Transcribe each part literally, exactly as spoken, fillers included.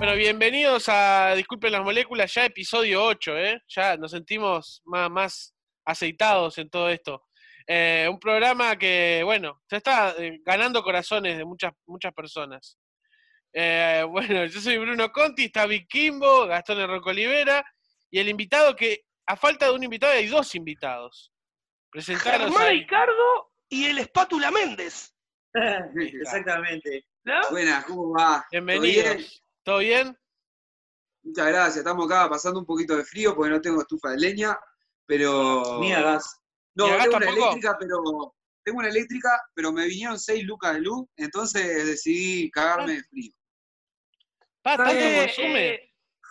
pero bienvenidos a Disculpen las Moléculas, ya episodio ocho, ¿eh? Ya nos sentimos más, más aceitados en todo esto. Eh, un programa que, bueno, ya está eh, ganando corazones de muchas, muchas personas. Eh, bueno, yo soy Bruno Conti, está Vic Kimbo, Gastón Enroco Olivera, y el invitado que, a falta de un invitado, hay dos invitados. Presentaros Germán ahí. Ricardo y el Espátula Méndez. Exactamente. ¿No? Buenas, ¿cómo va? Bienvenidos. ¿Todo bien? ¿Todo bien? Muchas gracias, estamos acá pasando un poquito de frío porque no tengo estufa de leña, pero... Ni hagas. No, ¿Ni a gas tengo una tampoco? eléctrica, pero... Tengo una eléctrica, pero me vinieron seis lucas de luz, entonces decidí cagarme de frío. Pa, ¿tanto Eh, consume? eh,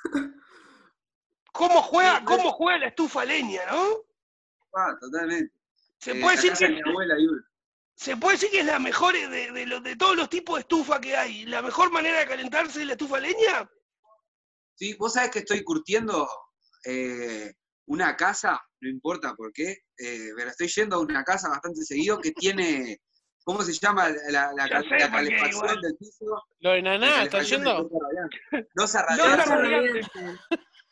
¿Cómo juega, Sí, cómo juega la estufa a leña, no? Ah, totalmente. Se Eh, puede la decir casa que de mi abuela y una. se puede decir que es la mejor de, de, los- de todos los tipos de estufa que hay. La mejor manera de calentarse es la estufa a leña. Sí, vos sabés que estoy curtiendo eh, una casa, no importa por qué, eh, pero estoy yendo a una casa bastante seguido que tiene, ¿cómo se llama? La, la, Ya la, sé la por qué, calefacción igual. del piso. ¿Lo de La Naná está calefacción de yendo? losa radiante. Losa Losa radiante. radiante.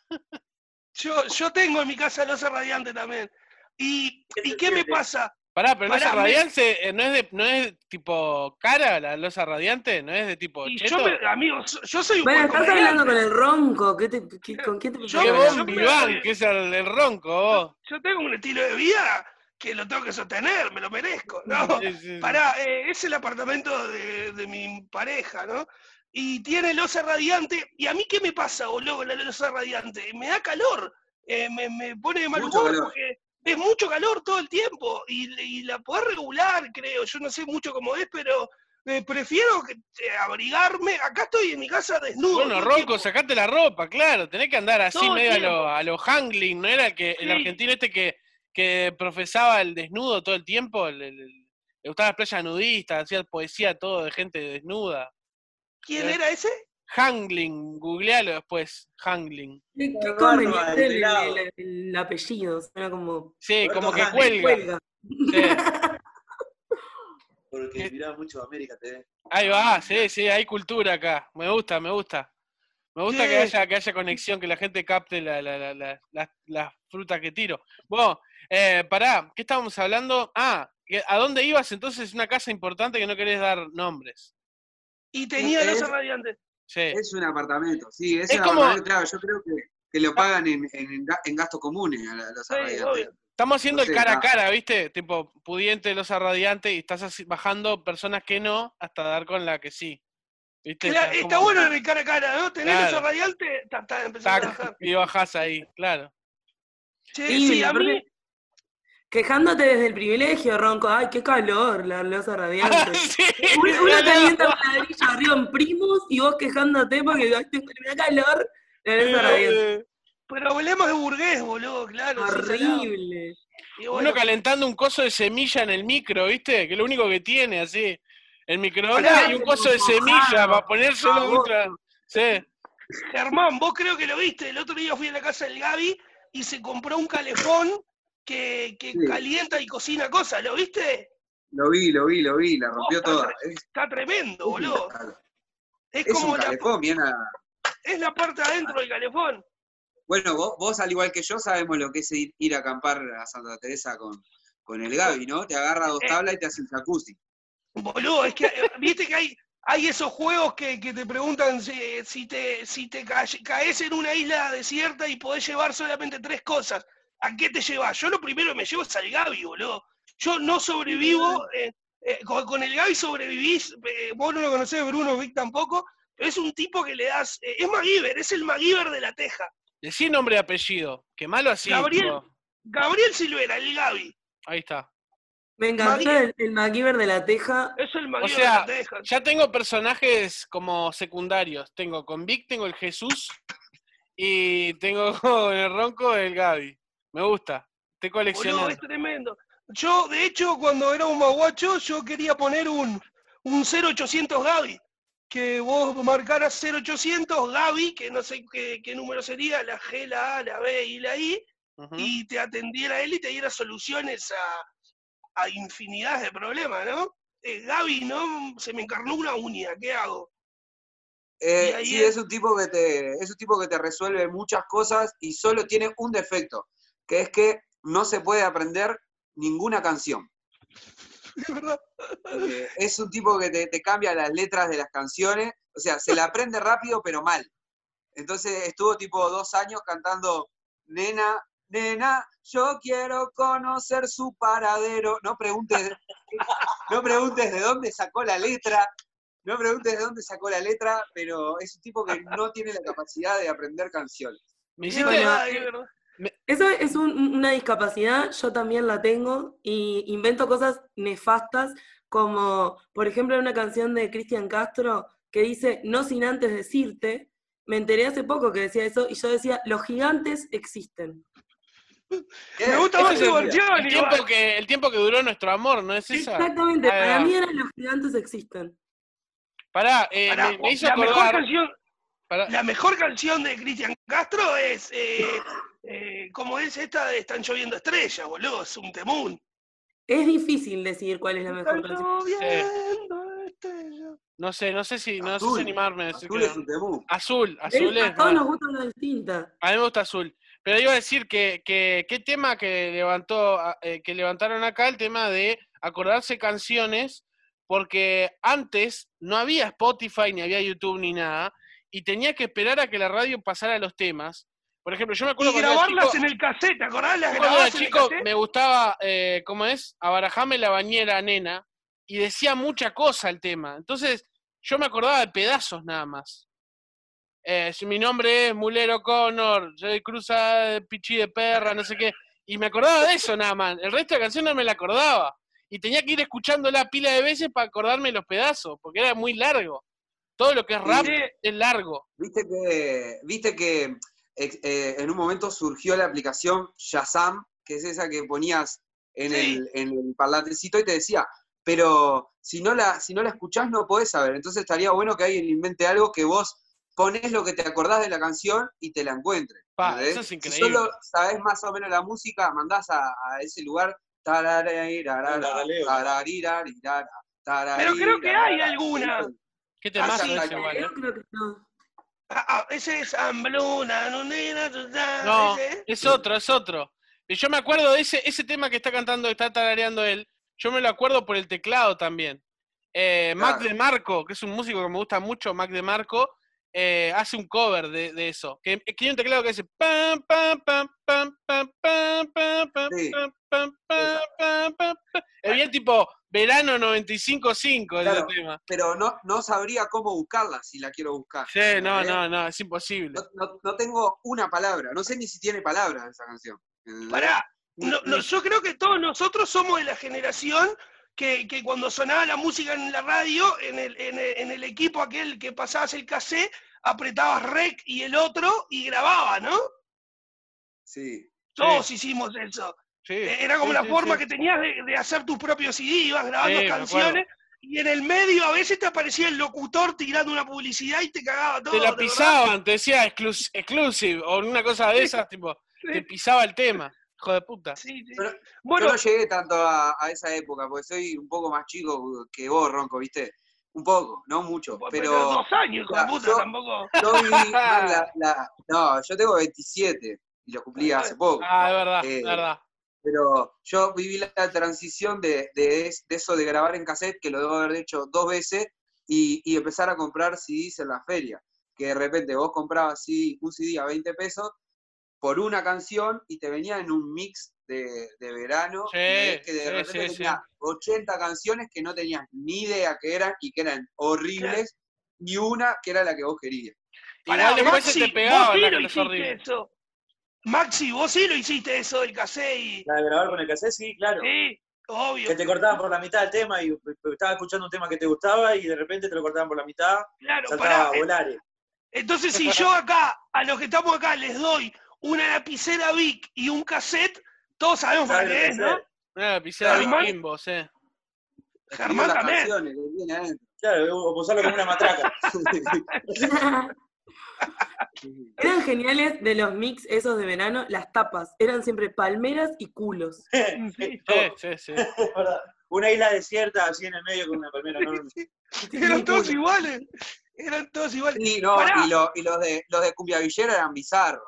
Yo, yo tengo en mi casa losa radiante también. ¿Y, ¿y qué me pasa? Pará, pero Pará, losa me- radiante eh, no es de, no es tipo cara la losa radiante, no es de tipo Y cheto. yo, me, amigo, so- yo soy un Bueno, buen estás comediante. hablando con el ronco. ¿Qué te, qué- ¿Con quién te Yo ¡Qué me- hablar? yo bon me- vivant! Que es el, el ronco, vos. Yo tengo un estilo de vida que lo tengo que sostener, me lo merezco. No, Sí, sí, sí. pará, eh, es el apartamento de, de mi pareja, ¿no? Y tiene losa radiante. ¿Y a mí qué me pasa, boludo, la losa radiante? Me da calor, eh, me, me pone de mal Mucho humor calor. porque es mucho calor todo el tiempo y, y la podés regular, creo. Yo no sé mucho cómo es, pero eh, prefiero que, eh, abrigarme. Acá estoy en mi casa desnudo. Bueno, todo el ronco, tiempo. sacate la ropa, claro. Tenés que andar así Todo el medio a tiempo. lo, a lo Hangling, ¿no era el, que, el Sí. argentino este que, que profesaba el desnudo todo el tiempo? El, el- el- le gustaba las playas nudistas, hacía poesía todo de gente desnuda. ¿Quién ¿Eh? era ese? Hangling, googlealo después, Hangling. Qué, qué Barba, conveniente el el, pelado. el- el apellido. Suena como Sí, Roberto como que Hangling, cuelga. cuelga. Sí. Porque miraba mucho América T V. Ahí va, sí, sí, hay cultura acá. Me gusta, me gusta. Me gusta que Sí. haya, que haya conexión, que la gente capte la, la, la, la, la- la fruta que tiro. Bueno, eh, pará, ¿qué estábamos hablando? Ah, que- ¿a dónde ibas entonces? Es una casa importante que no querés dar nombres. Y tenía Es- losa radiante. Eh, Sí. Es un apartamento, sí, es, Es un como- apartamento, claro, yo creo que, que lo pagan en, en, ga- en gastos comunes a la- los Sí, radiantes. obvio. Estamos haciendo No sé, el cara a ah. cara, ¿viste? Tipo, pudiente, losa radiante, y estás así, bajando personas que no, hasta dar con la que sí. ¿Viste? Claro, Estás está como- bueno en el cara a cara, ¿no? Tener Claro. losa radiante, ta, ta, empezás a tac, bajar. y bajás ahí, claro. Che, Sí, sí, a mí, aparte, quejándote desde el privilegio, ronco. Ay, qué calor, la losa radiante. Sí, Uno, uno te boludo. avienta un ladrillo arriba en primos y vos quejándote porque ay, te- me da calor la losa radiante. Eh, pero hablemos de burgués, boludo, claro. sí, salado. Horrible. Y bueno, Uno calentando un coso de semilla en el micro, ¿viste? Que es lo único que tiene, así. El microondas Pará, y un coso de semilla para ponérselo baboso. mientras. Sí. Germán, vos creo que lo viste. El otro día fui a la casa del Gaby y se compró un calefón que, que Sí. calienta y cocina cosas, ¿lo viste? Lo vi, lo vi, lo vi, la rompió Oh, toda. está Es, Está tremendo, es un boludo. cal- Es es como un la, calefón, bien a- es la parte adentro del calefón. Bueno, vos, vos al igual que yo sabemos lo que es ir, ir a acampar a Santa Teresa con, con el Gaby, ¿no? Te agarra dos Eh. tablas y te hace un jacuzzi. Boludo, es que eh, viste que hay, hay esos juegos que, que te preguntan si, si te, si te ca- caes en una isla desierta y podés llevar solamente tres cosas. ¿A qué te llevas? Yo lo primero que me llevo es al Gaby, boludo. Yo no sobrevivo, eh, eh, con, con el Gaby sobrevivís, eh, vos no lo conocés, Bruno, Vic tampoco, pero es un tipo que le das, eh, es MacGyver, es el MacGyver de la Teja. Decí nombre y apellido. Qué malo así. Gabriel, tipo, Gabriel Silvera, el Gaby, ahí está. Me encantó Magui- el, el MacGyver de la Teja. es el O MacGyver sea, de la Teja. ya tengo personajes como secundarios. Tengo con Vic, tengo el Jesús. Y tengo con el Ronco el Gaby. Me gusta. Estoy Boludo, coleccionando. es tremendo. Yo, de hecho, cuando era un maguacho, yo quería poner un, un cero ochocientos Gaby. Que vos marcaras cero ochocientos Gaby, que no sé qué, qué número sería, la G, la A, la B y la I, Ujú. y te atendiera él y te diera soluciones a, a infinidad de problemas, ¿no? Eh, Gaby, ¿no? Se me encarnó una uña, ¿qué hago? Eh, ahí sí, es- es un tipo que te, es un tipo que te resuelve muchas cosas y solo tiene un defecto, que es que no se puede aprender ninguna canción. De verdad. Eh, es un tipo que te, te cambia las letras de las canciones, o sea, se la aprende rápido pero mal. Entonces estuvo tipo dos años cantando, nena, nena, yo quiero conocer su paradero. No preguntes, no preguntes de dónde sacó la letra, no preguntes de dónde sacó la letra, pero es un tipo que no tiene la capacidad de aprender canciones. Me Es hiciste, verdad, Bueno, es verdad. Eso es un- una discapacidad, yo también la tengo, y invento cosas nefastas, como por ejemplo una canción de Cristian Castro que dice, no sin antes decirte, me enteré hace poco que decía eso, y yo decía, los gigantes existen. Me gusta ese más es tu el, versión, el tiempo igual. que, el tiempo que duró nuestro amor, ¿no es esa? Exactamente, Ahí para va. mí eran los gigantes existen. Pará, eh, Pará, me, me hizo la mejor acordar. canción, Pará, la mejor canción de Cristian Castro es, eh, eh, ¿cómo es esta de Están lloviendo estrellas, boludo? Es un temún. Es difícil decidir cuál es la Están mejor canción. lloviendo estrellas. no sé, no sé si, no sé si Azul, animarme a decir Azul que es un temú. Azul, ¿Ves? azul A es todos más. nos gusta una distinta. A mí me gusta azul. Pero iba a decir que, que qué tema que levantó, eh, que levantaron acá, el tema de acordarse canciones, porque antes no había Spotify, ni había YouTube, ni nada, y tenía que esperar a que la radio pasara los temas. Por ejemplo, yo me acuerdo Y cuando era grabarlas chico, en el cassette, ¿te acordás? Las yo cuando era grababas en el chico cassette. me gustaba, eh, ¿cómo es? Abarajame la bañera, nena, y decía mucha cosa el tema. Entonces, yo me acordaba de pedazos nada más. Eh, si mi nombre es Mulero Connor, soy cruza de pichi de perra, no sé qué. Y me acordaba de eso nada más. El resto de la canción no me la acordaba. Y tenía que ir escuchándola pila de veces para acordarme los pedazos, porque era muy largo. Todo lo que es rap Sí. es largo. Viste que, viste que eh, eh, en un momento surgió la aplicación Shazam, que es esa que ponías en, Sí. el, en el parlantecito y te decía, pero si no la, si no la escuchás no podés saber. Entonces estaría bueno que alguien invente algo que vos ponés lo que te acordás de la canción y te la encuentres. Pa, ¿entendés? eso es Si increíble. solo sabés más o menos la música, mandás a, a ese lugar. Tararirarar, tararirarirara, Pero creo que hay tararirarar. alguna. ¿Qué temazo sí, ese igual, eh? Yo creo que no. Ah, ah, ese es Ambluna, no, nena, No, ese. es otro, es otro. Y yo me acuerdo de ese, ese tema que está cantando, que está tarareando él, yo me lo acuerdo por el teclado también. Eh, Mac Claro. DeMarco, que es un músico que me gusta mucho, Mac DeMarco, eh, hace un cover de, de eso. Que, que tiene un teclado que dice pam, pam, pam, pam, pam, pam, pam, pam, Sí, pam, pam, pam, esa. pam, pam, pam. Es bien tipo verano noventa y cinco cinco ese Claro, tema. pero no, no sabría cómo buscarla si la quiero buscar. Sí, no, ¿entendés? no, no, es imposible. No, no- no tengo una palabra, no sé ni si tiene palabras esa canción. ¿entendés? Pará, Ni- no, no, ni- yo creo que todos nosotros somos de la generación que, que cuando sonaba la música en la radio, en el, en el, en el equipo aquel que pasabas el cassette, apretabas rec y el otro y grababa, ¿no? Sí. Todos hicimos eso. Sí, Eh, Era como sí, la sí, forma sí. que tenías de, de hacer tus propios C D, ibas grabando Sí, me canciones y en el medio a veces te aparecía el locutor tirando una publicidad y te cagaba todo. Te la ¿te acordás? pisaban, te decía exclus- exclusive o una cosa de esas, tipo, te Sí, pisaba el tema, hijo de puta. sí, sí. Yo, no- Bueno, yo no llegué tanto a, a esa época, porque soy un poco más chico que vos, Ronco, ¿viste? Un poco, no mucho, pero pero dos años, hijo ya, de puta, yo- tampoco. yo viví mal la, la- No, yo tengo veintisiete y lo cumplí hace poco. Ah, es verdad, Eh, es verdad. Pero yo viví la transición de, de, es- de eso de grabar en cassette, que lo debo haber hecho dos veces, y, y empezar a comprar C Ds en la feria. Que de repente vos comprabas C D, un C D a veinte pesos por una canción y te venía en un mix de, de verano, Sí, ¿entendés? Que de sí, repente sí, tenía sí. ochenta canciones que no tenías ni idea que eran y que eran horribles, y una que era la que vos querías. Pará, Igual después Maxi, se te vos pegaban sí las lo que es hiciste horrible. eso. Maxi, vos sí lo hiciste eso del cassette y... La de grabar con el cassette, sí, claro. Sí, obvio. Que te cortaban por la mitad del tema y estabas escuchando un tema que te gustaba y de repente te lo cortaban por la mitad, Claro, saltaba pará. a volar. eh. Entonces, si yo acá, a los que estamos acá, les doy una lapicera Bic y un cassette, todos sabemos para ¿Sabes lo qué que es, ¿no? hacer? Una lapicera Germán- biquimbos, eh. Escribió Germán las también. canciones que tiene adentro. Claro, o usarlo como una matraca. Eran geniales de los mix esos de verano, las tapas. Eran siempre palmeras y culos. Sí, sí, sí. Es verdad. Una isla desierta así en el medio con una palmera enorme. Eran todos iguales. Eran todos iguales. Sí, no, Pará. y, lo- y los de los de Cumbia Villera eran bizarros.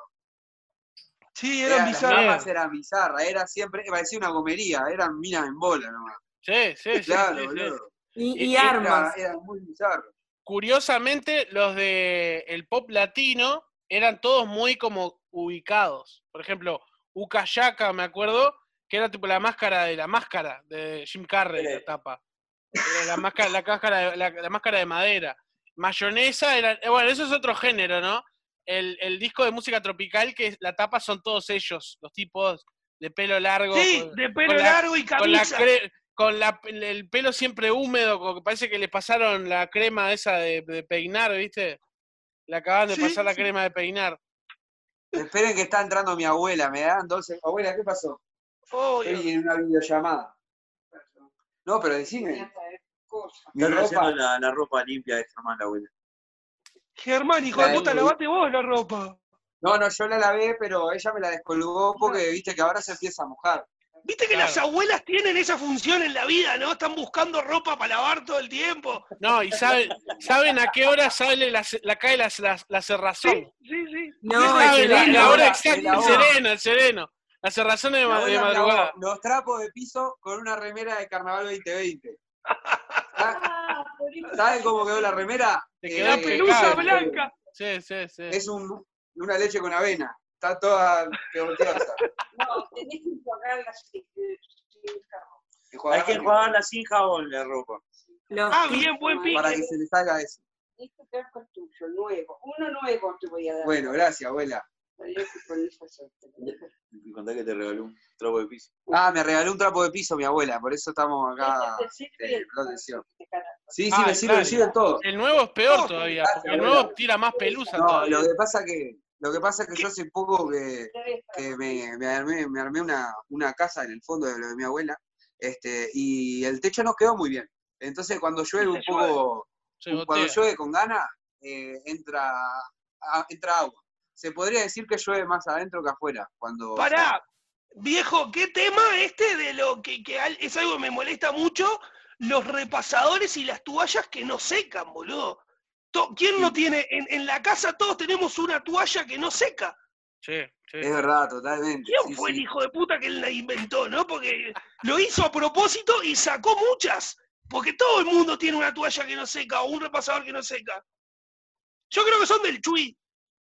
Sí, Era- eran las bizarros. damas eran bizarras, era siempre, parecía una gomería, eran minas en bola nomás. Sí, sí, sí. Claro, sí, sí. boludo. Y, Y- y y- armas. Era, era muy bizarro. Curiosamente, los de el pop latino eran todos muy como ubicados. Por ejemplo, Ucayaka, me acuerdo, que era tipo la máscara de la máscara de Jim Carrey, la tapa. Era la máscara, la cáscara de, la, la máscara de madera. Mayonesa era. eh, Bueno, eso es otro género, ¿no? El, el disco de música tropical, que la tapa son todos ellos, los tipos de pelo largo. Sí, con- de pelo con la- largo y con la camisa. cre- con la- el pelo siempre húmedo, como que parece que le pasaron la crema esa de, de peinar, ¿viste? Le acaban de Sí, pasar la sí. crema de peinar. Esperen que está entrando mi abuela, me dan doce. Abuela, ¿qué pasó? Obvio. Estoy en una videollamada. No, pero decime. Mi Están haciendo ropa. la, la ropa limpia de Germán, la abuela. Germán, hijo de La- puta, lavate vos la ropa. No, no, yo la lavé, pero ella me la descolgó porque viste que ahora se empieza a mojar. Viste que Claro. las abuelas tienen esa función en la vida, ¿no? Están buscando ropa para lavar todo el tiempo. No, y saben, saben a qué hora sale la, la cae la, la, la cerrazón. Sí, sí, sí. No, Sí, el saben la, sereno. la hora El exacta, el lavó. sereno, el sereno. La cerrazón de, Mi ma- de abuela me lavó madrugada. los trapos de piso con una remera de Carnaval veinte veinte. ¿Sa- ¿Saben cómo quedó la remera? Te Eh, quedó Pelusa impecable. blanca. Sí, sí, sí. Es un, una leche con avena. Está toda pegoteosa. No, tenés que enjuagarla sin, sin jabón. Enjuagar Hay que enjuagarla sin jabón la ropa. Los Ah, tips- bien, buen pique. para que se le salga eso. Este casco es tuyo, nuevo. Uno nuevo te voy a dar. Bueno, gracias, abuela. Sabía que con esa suerte. Y contá que te regaló un trapo de piso. Ah, me regaló un trapo de piso mi abuela, por eso estamos acá. Este te sirve eh, la atención. te carga. Sí, sí, Ah, me sirve, claro. me sirve todo. El nuevo es peor Oh, todavía, gracias, porque el abuela. nuevo tira más pelusa No, todavía. lo que pasa que, lo que pasa es que yo hace poco que, Tres para- que me, me armé, me armé una, una casa en el fondo de lo de mi abuela, este, y el techo no quedó muy bien. Entonces cuando llueve un Se poco, Se cuando gotea. llueve con ganas, eh, entra, a- entra agua. Se podría decir que llueve más adentro que afuera. Cuando Pará, viejo, ¿qué tema este de lo que, que al- es algo que me molesta mucho? Los repasadores y las toallas que no secan, boludo. To- ¿Quién no Sí. tiene? En, en la casa todos tenemos una toalla que no seca. Sí, sí. Es verdad, totalmente. ¿Quién sí, fue sí. el hijo de puta que la inventó, no? Porque lo hizo a propósito y sacó muchas. Porque todo el mundo tiene una toalla que no seca o un repasador que no seca. Yo creo que son del Chui.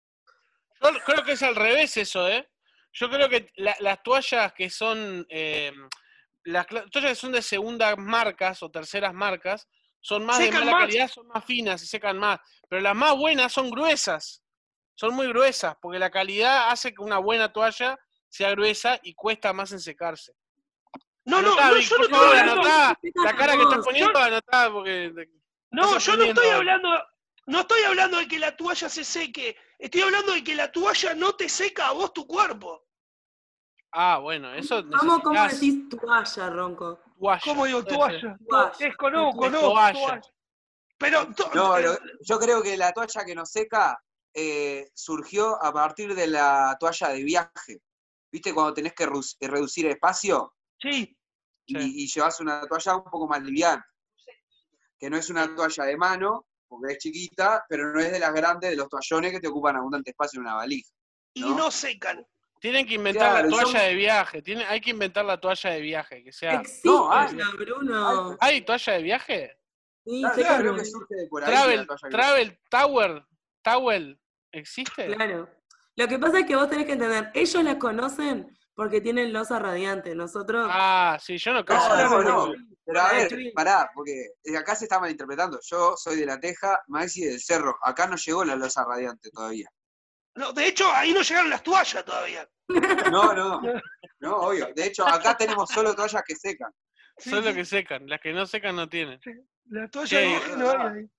Yo creo que es al revés eso, ¿eh? Yo creo que la- las toallas que son, eh, las cla- toallas que son de segundas marcas o terceras marcas, son más de Secan mala más. calidad, son más finas y secan más. Pero las más buenas son gruesas. Son muy gruesas, porque la calidad hace que una buena toalla sea gruesa y cuesta más en secarse. No, no, Anotá, no, Vic, yo no por estoy favor, hablando. anotá. La cara que estás Yo- poniendo, anotá, porque... No, Estás yo no estoy aprendiendo. hablando, no estoy hablando de que la toalla se seque, estoy hablando de que la toalla no te seca a vos tu cuerpo. Ah, bueno, eso ¿Cómo, ¿Cómo necesitas decís toalla, Ronco? toalla. ¿Cómo digo Sí, sí. toalla? Toalla. Desconozco, Es no, toalla. toalla. Pero to- No, eh, lo- yo creo que la toalla que nos seca eh, surgió a partir de la toalla de viaje. ¿Viste cuando tenés que ru- reducir espacio? sí, Y, Sí. y llevas una toalla un poco más liviana. Que no es una toalla de mano, porque es chiquita, pero no es de las grandes de los toallones que te ocupan abundante espacio en una valija. y ¿no? no secan. Tienen que inventar Claro, la toalla somos- de viaje. Tiene, hay que inventar la toalla de viaje, que sea. Existe, No, hay. Bruno. ¿Hay toalla de viaje? Sí, Claro, secan creo muy- que surge de por ahí. Travel, la toalla que- Travel Tower, Towel, ¿existe? Claro. Lo que pasa es que vos tenés que entender, ellos la conocen porque tienen losa radiante. Nosotros. Ah, sí, yo no No, caso. no, no. Pero a ver, Sí. pará, porque acá se está malinterpretando. Yo soy de La Teja, Maxi del Cerro. Acá no llegó la losa radiante todavía. No, de hecho, ahí no llegaron las toallas todavía. No, no. No, obvio. De hecho, acá tenemos solo toallas que secan. Sí, Son las sí, que secan, las que no secan no tienen. la toalla Sí, de viaje no hay ahí.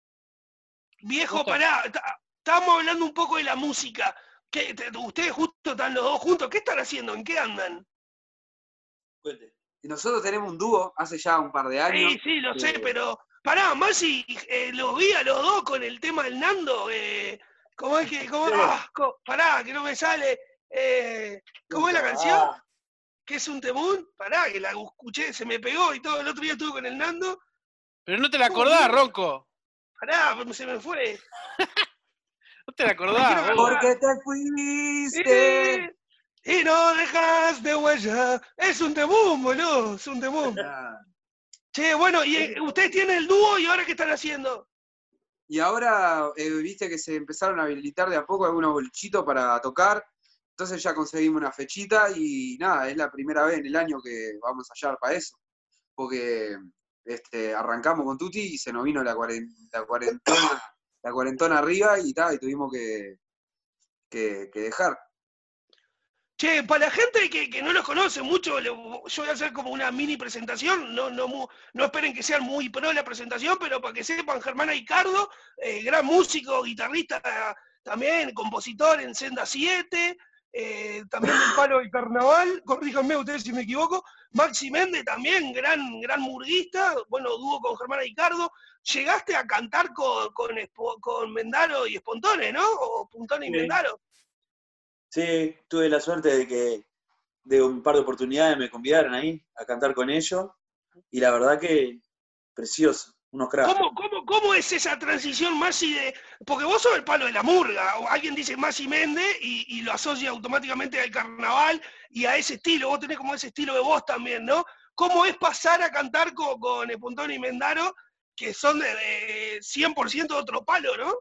Viejo, Justo- pará, ta- estábamos hablando un poco de la música. ¿Qué, te- ustedes justo están los dos juntos, ¿qué están haciendo? ¿En qué andan? Cuente. Y nosotros tenemos un dúo hace ya un par de años. Sí, sí, lo sé, eh, pero pará, Maxi, eh, los vi a los dos con el tema del Nando. Eh, ¿Cómo es que.? Cómo, ah, co- pará, que no me sale. Eh, ¿Cómo es la canción? Ah, ¿Qué es un temún? Pará, que la escuché, se me pegó y todo. El otro día estuve con el Nando. Pero no te la acordás, Ronco. Pará, se me fue. ¿No te la acordás? Quiero vos? Porque te fuiste. Eh, y no dejas de huella. Es un temún, boludo. Es un temún. Ah. Che, bueno, y eh, ustedes tienen el dúo y ahora ¿qué están haciendo? Y ahora, eh, viste que se empezaron a habilitar de a poco algunos bolichitos para tocar. Entonces ya conseguimos una fechita y nada, es la primera vez en el año que vamos a hallar para eso. Porque este, arrancamos con Tuti y se nos vino la, cuaren, la cuarentena, la cuarentona arriba y, ta, y tuvimos que, que, que dejar. Che, para la gente que, que no los conoce mucho, le- yo voy a hacer como una mini presentación, no, no, mu- no esperen que sea muy pro la presentación, pero para que sepan, Germán Aicardo, eh, gran músico, guitarrista también, compositor en Senda siete, eh, también del Palo del Carnaval, corríjanme ustedes si me equivoco, Maxi Méndez también, gran, gran murguista, bueno, dúo con Germán Aicardo. Llegaste a cantar con, con, Espo- con Mendaro y Espontone, ¿no? O Puntone y Sí. Mendaro. Sí, tuve la suerte de que de un par de oportunidades me convidaron ahí a cantar con ellos y la verdad que precioso, unos cracks. ¿Cómo, cómo, ¿Cómo es esa transición, Masi, de...? Porque vos sos el palo de la murga, o alguien dice Masi Méndez y, y lo asocia automáticamente al carnaval y a ese estilo, vos tenés como ese estilo de voz también, ¿no? ¿Cómo es pasar a cantar con, con Espuntón y Mendaro, que son de, de cien por ciento otro palo, ¿no?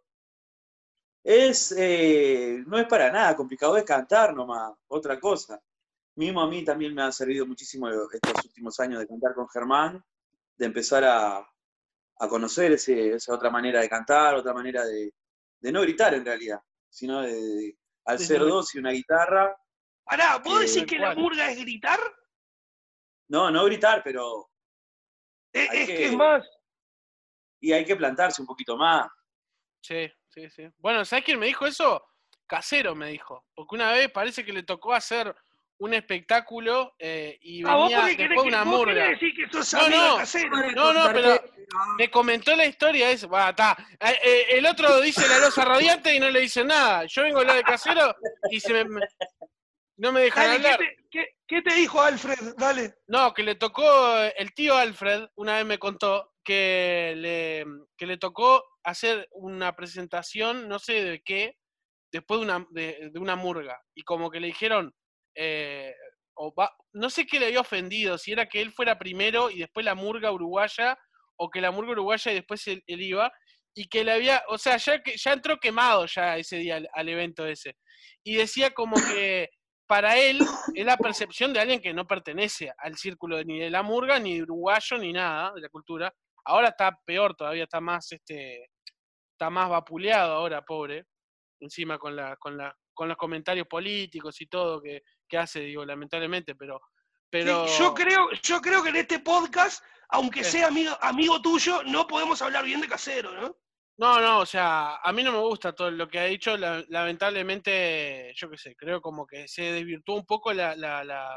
Es, eh, no es para nada complicado, es cantar nomás, otra cosa. Mismo a mí también me ha servido muchísimo estos últimos años de cantar con Germán, de empezar a, a conocer ese, esa otra manera de cantar, otra manera de, de no gritar en realidad, sino de, de- al Sí, ser no, dos y una guitarra, Pará, ¿vos Que- decís que la cual. murga es gritar? no, no gritar, pero Es, Hay es que que- es más... y hay que plantarse un poquito más. Sí, sí, sí. Bueno, ¿sabes quién me dijo eso? Casero me dijo. Porque una vez parece que le tocó hacer un espectáculo eh, y Ah, vos venía porque querés, después de que- una vos murga. querés decir que sos No, amigo no. de Casero. No, no, pero me comentó la historia esa. Va, está. Eh, eh, el otro dice la losa radiante y no le dice nada. Yo vengo a hablar de Casero y se me, me- no me dejan Dale, ¿qué hablar. te, qué, qué te dijo Alfred? Dale. No, que le tocó, el tío Alfred, una vez me contó que le, que le tocó hacer una presentación, no sé de qué, después de una, de, de una murga. Y como que le dijeron, eh, o va- no sé qué le había ofendido, si era que él fuera primero y después la murga uruguaya, o que la murga uruguaya y después él, él iba, y que le había, o sea, ya, que, ya entró quemado ya ese día al, al evento ese. Y decía como que para él es la percepción de alguien que no pertenece al círculo ni de la murga, ni de uruguayo, ni nada de la cultura. Ahora está peor todavía, está más, este, está más vapuleado ahora, pobre, encima con la, con la, con los comentarios políticos y todo que, que hace, digo, lamentablemente, pero, pero Sí, yo creo, yo creo que en este podcast, aunque Eh. sea amigo, amigo tuyo, no podemos hablar bien de Casero, ¿no? no, no, o sea, a mí no me gusta todo lo que ha dicho, la- lamentablemente, yo qué sé, creo como que se desvirtuó un poco la, la, la,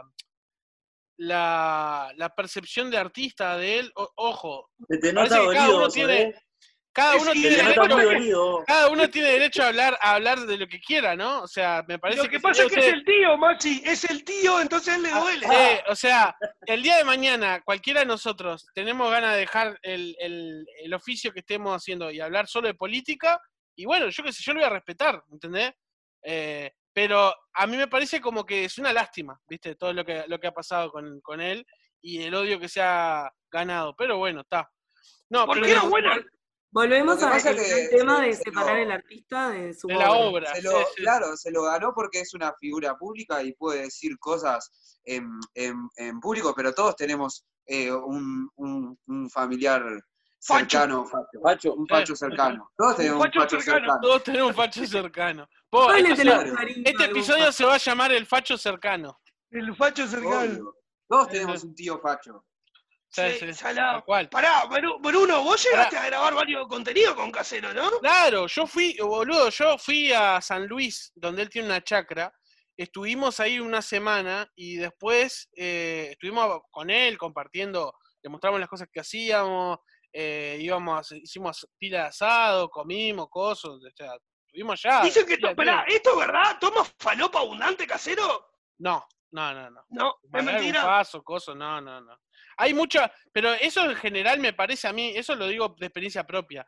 la, la percepción de artista de él. O- ojo, Se te me parece nota que cada dolido, uno vos, tiene, ¿eh? cada Es- uno y Se tiene te lo que nota derecho, muy pasa es que- dolido. cada uno tiene derecho a hablar, a hablar de lo que quiera, ¿no? O sea, me parece Lo que si pasa es usted- que es el tío, Maxi, es el tío, entonces a él le Ah, duele. sí, o sea, el día de mañana, cualquiera de nosotros tenemos ganas de dejar el, el- el oficio que estemos haciendo y hablar solo de política, y bueno, yo qué sé, yo lo voy a respetar, ¿entendés? Eh, pero a mí me parece como que es una lástima, ¿viste? Todo lo que, lo que ha pasado con, con él y el odio que se ha ganado, pero bueno, está. No, ¿Por pero qué era de, buena? Volvemos Lo que al pasa el es gran que tema se- de se separar lo- el artista de su de la obra. obra. Se sí, lo, sí. Claro, se lo ganó porque es una figura pública y puede decir cosas en, en- en público, pero todos tenemos eh, un, un- un familiar Facho. cercano, facho, Facho. un facho Sí. cercano. Todos tenemos un facho facho cercano. cercano. Todos tenemos un facho cercano. Vos, Todos le esto se- tenemos claro. cariño a este algún episodio fan. se va a llamar El Facho Cercano. El facho cercano. Obvio. Todos Sí, tenemos sí. un tío facho. Sí, Sí, sí, salado. tal cual. Pará, Bru- Bruno, vos llegaste a grabar varios contenidos con Casero, ¿no? Claro, yo fui, boludo, yo fui a San Luis, donde él tiene una chacra. Estuvimos ahí una semana y después eh, estuvimos con él compartiendo, le mostramos las cosas que hacíamos, eh, íbamos, hicimos pila de asado, comimos cosas, o sea, estuvimos allá. Dicen que, pila to- de pará, tiempo. ¿esto es verdad? ¿Toma falopa abundante, Casero? No, no, no, no. No, es Mandar algún mentira. paso, cosas, no, no, no. Hay mucha, pero eso en general me parece a mí, eso lo digo de experiencia propia.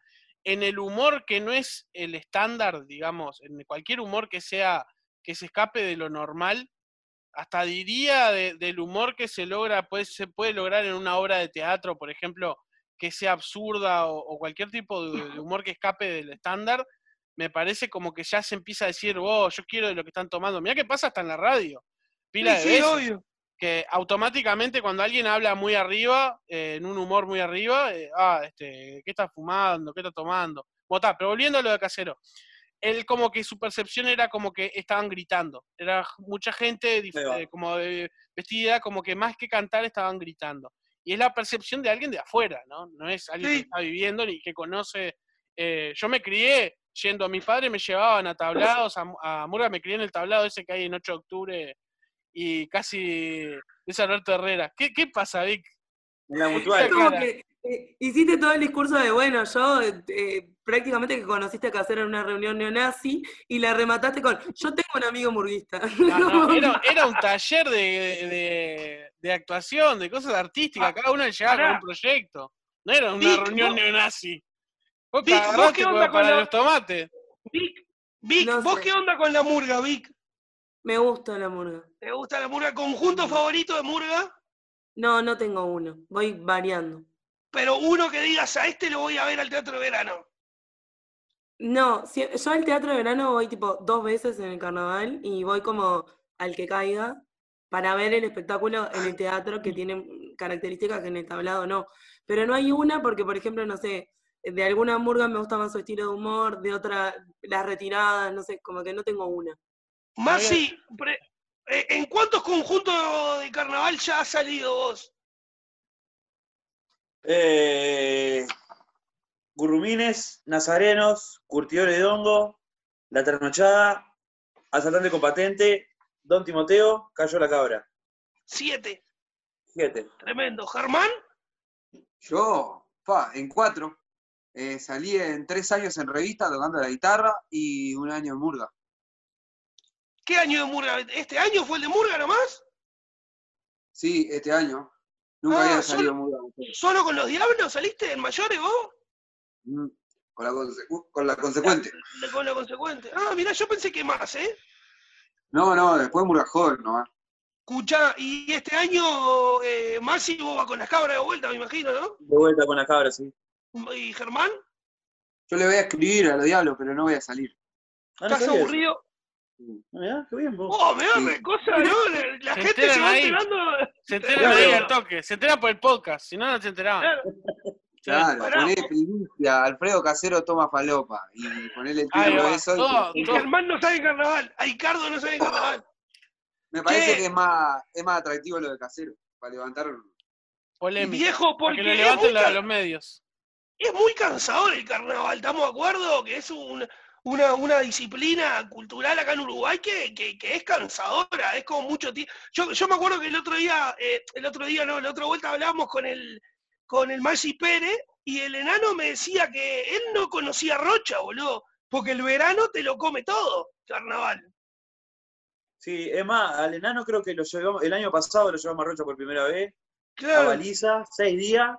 en el humor que no es el estándar, digamos, en cualquier humor que sea, que se escape de lo normal, hasta diría de, del humor que se logra, pues se puede lograr en una obra de teatro, por ejemplo, que sea absurda o, o cualquier tipo de, de humor que escape del estándar, me parece como que ya se empieza a decir, oh, yo quiero de lo que están tomando. Mirá que pasa hasta en la radio, pila Sí, de sí, veces, obvio. que automáticamente cuando alguien habla muy arriba, eh, en un humor muy arriba, eh, ah, este, ¿qué está fumando? ¿Qué está tomando? Botá, pero volviendo a lo de Casero, él como que su percepción era como que estaban gritando, era mucha gente Ahí va. eh, como de- vestida, como que más que cantar estaban gritando. Y es la percepción de alguien de afuera, ¿no? No es alguien que Sí. está viviendo ni que conoce. eh, yo me crié yendo, a mis padres me llevaban a tablados, a, a Murga me crié en el tablado ese que hay en ocho de octubre y casi es Alberto Herrera. ¿Qué, qué pasa, Vic? En la Esa Es mutual. como cara. que eh, hiciste todo el discurso de, bueno, yo eh, eh, prácticamente que conociste a Casero en una reunión neonazi y la remataste con, yo tengo un amigo murguista. No, no, era, era un taller de, de, de actuación, de cosas artísticas, Ah, cada uno llegaba con pará. un proyecto. No era una Vic, reunión vos- neonazi. Vos Vic, ¿vos agarraste qué onda pa- con para la- los tomates. Vic, Vic, No ¿vos sé. qué onda con la murga, Vic? Me gusta la murga. ¿Te gusta la murga? ¿Conjunto Mm. favorito de murga? No, no tengo uno, voy variando. Pero uno que digas, a este lo voy a ver al teatro de verano. No, si- yo al teatro de verano voy tipo dos veces en el carnaval y voy como al que caiga para ver el espectáculo en el teatro que tiene características que en el tablado no. Pero no hay una porque, por ejemplo, no sé, de alguna murga me gusta más su estilo de humor, de otra las retiradas, no sé, como que no tengo una. Masi, pre- eh, ¿en cuántos conjuntos de carnaval ya has salido vos? Eh, Gurrumines, Nazarenos, Curtidores de Hongo, La Trasnochada, Asaltante con Patente, Don Timoteo, Cayó la Cabra. Siete. Siete. Tremendo. ¿Germán? Yo, pa, en cuatro. Eh, salí en tres años en revista tocando la guitarra y un año en Murga. ¿Qué año de murga? ¿Este año fue el de murga nomás? Sí, este año. Nunca Ah, había solo- salido en Murga. ¿Solo con los diablos saliste en mayores vos? Mm, Con la, consecu- con la consecuente. La- con la consecuente. Ah, mirá, yo pensé que más, ¿eh? No, no, después Murga joven nomás. Escuchá, y este año, eh, Masi, vos vas con las cabras de vuelta, me imagino, ¿no? De vuelta con la cabra, sí. ¿Y Germán? Yo le voy a escribir a los diablos, pero no voy a salir. Ah, no ¿Estás sabía eso. aburrido? Ah, mirá, qué bien vos. Oh, mirá, Sí. me cosa, ¿no? La, la Se gente enteran se va ahí. enterando. Se enteran Claro. ahí al toque, se enteran por el podcast, si no, no se enteraban. Claro. Claro, Pará, poné vos- primicia, Alfredo Casero toma falopa. Y ponele el Ahí título va, de eso. y- todo, Y todo. Germán no sabe carnaval. Aicardo no sabe carnaval. Me parece ¿Qué? que es más, es más atractivo lo de Casero. Para levantar. Polémica. Viejo, Para que lo porque es levanten muy, la- ca- los medios. es muy cansador el carnaval, ¿estamos de acuerdo? Que es un- una, una disciplina cultural acá en Uruguay que, que, que es cansadora, es como mucho tiempo. Yo, yo me acuerdo que el otro día, eh, el otro día no, la otra vuelta hablábamos con el, con el Maggi Pérez y el enano me decía que él no conocía Rocha, boludo, porque el verano te lo come todo, carnaval. Sí, es más, al enano creo que lo llevamos, el año pasado lo llevamos a Rocha por primera vez, a Claro, Baliza, seis días,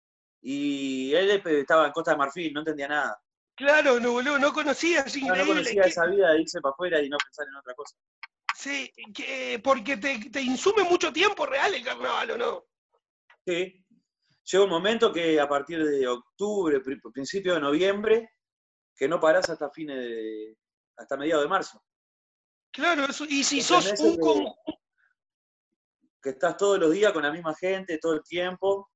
y él estaba en Costa de Marfil, no entendía nada. claro, no, boludo, no conocía, es No, no increíble. conocía que- esa vida de irse para afuera y no pensar en otra cosa. sí, que, porque te, te insume mucho tiempo real el carnaval, ¿o no? Sí. Llega un momento que a partir de octubre, pri- principio de noviembre, que no parás hasta fines de, hasta mediados de marzo. Claro, eso, y si Son sos meses un que- con- Que estás todos los días con la misma gente, todo el tiempo.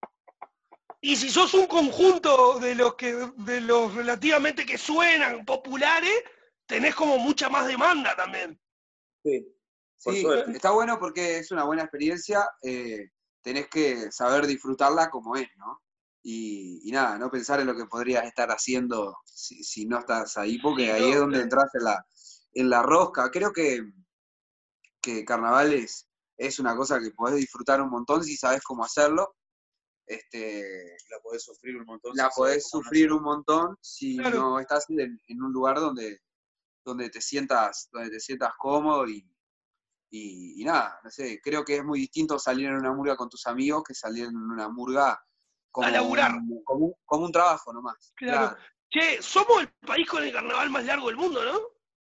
y si sos un conjunto de los que de los relativamente que suenan populares, tenés como mucha más demanda también. Sí, por Sí, suerte. está bueno porque es una buena experiencia. eh, tenés que saber disfrutarla como es, ¿no? Y, y nada, no pensar en lo que podrías estar haciendo si, si no estás ahí, porque Sí, ahí no, es donde claro. entras en la, en la rosca. Creo que, que carnaval es, es una cosa que podés disfrutar un montón si sabes cómo hacerlo. Este, La podés sufrir un montón. la si podés sabés cómo sufrir hacerlo. un montón si Claro. no estás en, en un lugar donde, donde te sientas, donde te sientas cómodo y, y, y nada, no sé, creo que es muy distinto salir en una murga con tus amigos que salir en una murga como, A laburar. un, como, un, como un trabajo nomás. Claro. Claro. Che, somos el país con el carnaval más largo del mundo, ¿no?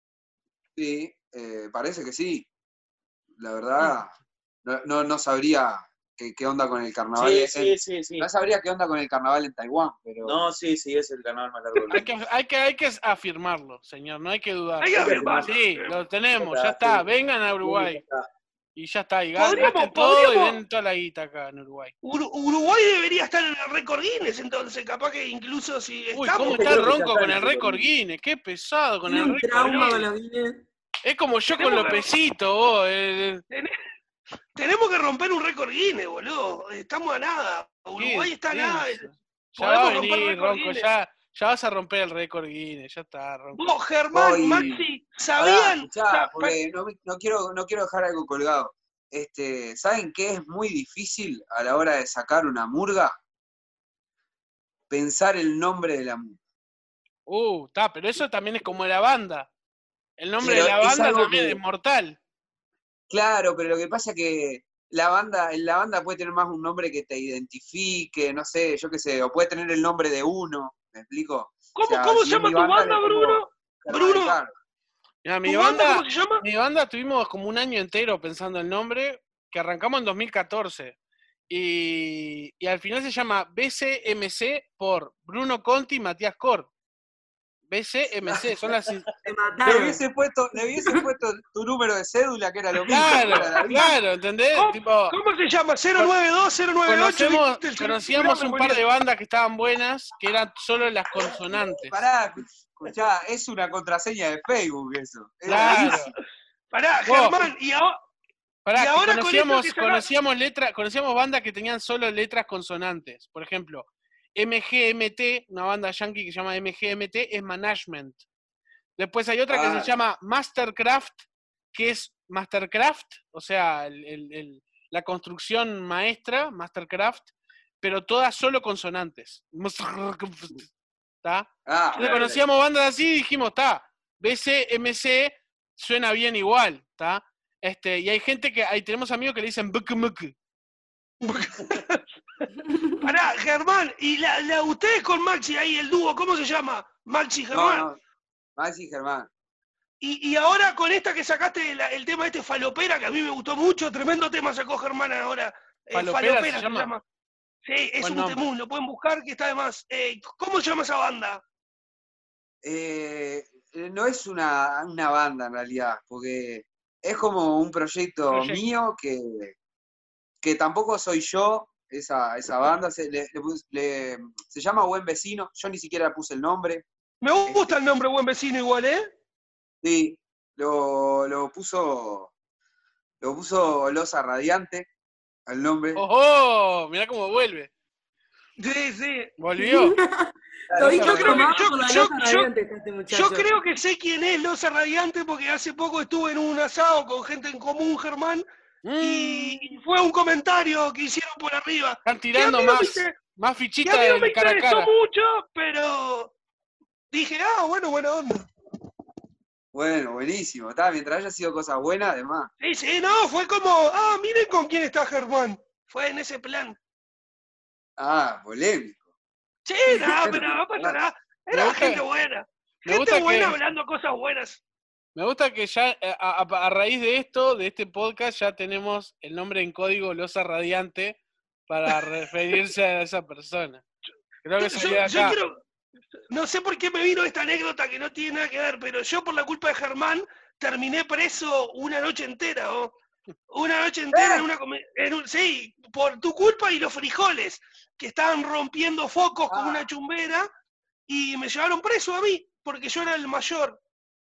Sí, eh, parece que sí. La verdad, no, no, no sabría qué, qué onda con el carnaval. Sí, en- sí, sí, sí. No sabría qué onda con el carnaval en Taiwán, pero No, sí, sí, es el carnaval más largo del Hay que, mundo. hay, que, hay que afirmarlo, señor, no hay que dudar. Hay que Hay que afirmar. Sí, lo tenemos, Ya ya está, está. sí. Vengan a Sí, Uruguay. ya está. Y ya está, y Podríamos- gasten todo y podríamos- ven toda la guita acá en Uruguay. Ur- Uruguay debería estar en el récord Guinness, entonces, capaz que incluso si Uy, estamos. ¿cómo Este está creo que ya Ronco está con en el el récord récord Guinness? Qué pesado con Tiene el un récord trauma Guinness. con los Guinness. Es como yo con Tenemos que- Lopecito, vos. eh, Tenemos que romper un récord Guinness, boludo. Estamos a nada. ¿qué Uruguay está a nada. piensa? Ya Podemos va a romper venir, récord Ronco, Guinness. ya, ya vas a romper el récord Guinness, ya está, Ronco. Vos, Germán, Voy- Maxi, Pará, ¿sabían? escuchá, sa- porque no, no quiero, no quiero dejar algo colgado. Este, ¿saben qué es muy difícil a la hora de sacar una murga? Pensar el nombre de la murga. Uh, está, pero eso también es como la banda. El nombre Pero de la es banda algo también que- es mortal. Claro, pero lo que pasa es que la banda, la banda puede tener más un nombre que te identifique, no sé, yo qué sé, o puede tener el nombre de uno, ¿me explico? ¿Cómo, O sea, cómo si se es llama mi tu banda, le pongo Bruno? Germán Bruno. Ricardo. Mira, mi ¿Tu banda banda, cómo se llama? mi banda tuvimos como un año entero pensando el nombre, que arrancamos en dos mil catorce. Y, y al final se llama B C M C por Bruno Conti y Matías Cor. B C M C, son las... Se Le mataron. hubiese puesto, le hubiese puesto tu número de cédula, que era lo mismo. Claro, era David. claro, ¿entendés? ¿Cómo, Tipo, cómo se llama? cero nueve dos, cero nueve ocho. conocemos, ¿viste? El conocíamos un celular, par de me bandas que estaban buenas, que eran solo las consonantes. Pará, escuchá, es una contraseña de Facebook eso. Es Claro. rarísimo. Pará, Vos. Germán, y ahora. Pará, Y que ahora con esto conocíamos, que sacás- conocíamos, letra, conocíamos bandas que tenían solo letras consonantes. Por ejemplo, M G M T, una banda yankee que se llama M G M T, es Management. Después hay otra que Ah. se llama Mastercraft, que es Mastercraft, o sea, el- el- el- la construcción maestra, Mastercraft, pero todas solo consonantes. ¿Está? Ah, Entonces conocíamos bandas así y dijimos, está, B C M C suena bien igual, ¿está? Este, y hay gente que, ahí tenemos amigos que le dicen Buk Muk. Pará, Germán, y la, la, ustedes con Maxi ahí, el dúo, ¿cómo se llama? Maxi, no, Germán. no. Maxi Germán. Y, y ahora con esta que sacaste, la- el tema este falopera, que a mí me gustó mucho, tremendo tema sacó Germán ahora. eh, ¿Falopera se llama? Sí, es Buen un nombre. temún, lo pueden buscar, que está de más. Eh, ¿Cómo se llama esa banda? Eh, eh, no es una, una banda en realidad, porque es como un proyecto, Proyecto. mío que, que tampoco soy yo, esa, esa banda. Se, le- le pus- le- se llama Buen Vecino, yo ni siquiera puse el nombre. Me gusta el nombre Buen Vecino igual, ¿eh? Sí, lo, lo puso lo puso Loza Radiante al nombre. ¡Oh! Mirá cómo vuelve. Sí, sí. Volvió. Todito Yo creo que- tomado yo- por la yo- loca yo- radiante está este muchacho. Yo creo que sé quién es Loza Radiante porque hace poco estuve en un asado con gente en común, Germán, Mm, y, y fue un comentario que hicieron por arriba. están Que a tirando mí no me más, inter- más que fichitas a mí no me de cara a interesó cara. mucho, pero dije, ah, bueno, buena onda. Bueno, buenísimo. Está, mientras haya sido cosas buenas, además. Sí, sí, no, fue como, ah, miren con quién está Germán. Fue en ese plan. Ah, polémico. Sí, no, pero no pasa nada. Me Era gusta- gente buena. me Gente gusta buena que- hablando cosas buenas. Me gusta que ya eh, a, a- a raíz de esto, de este podcast, ya tenemos el nombre en código Loza Radiante para referirse a esa persona. Creo que Yo, salió de yo acá. quiero, no sé por qué me vino esta anécdota que no tiene nada que ver, pero yo por la culpa de Germán terminé preso una noche entera, ¿oh? Una noche entera en una come- en un, sí, por tu culpa y los frijoles, que estaban rompiendo focos con Ah. una chumbera, y me llevaron preso a mí, porque yo era el mayor.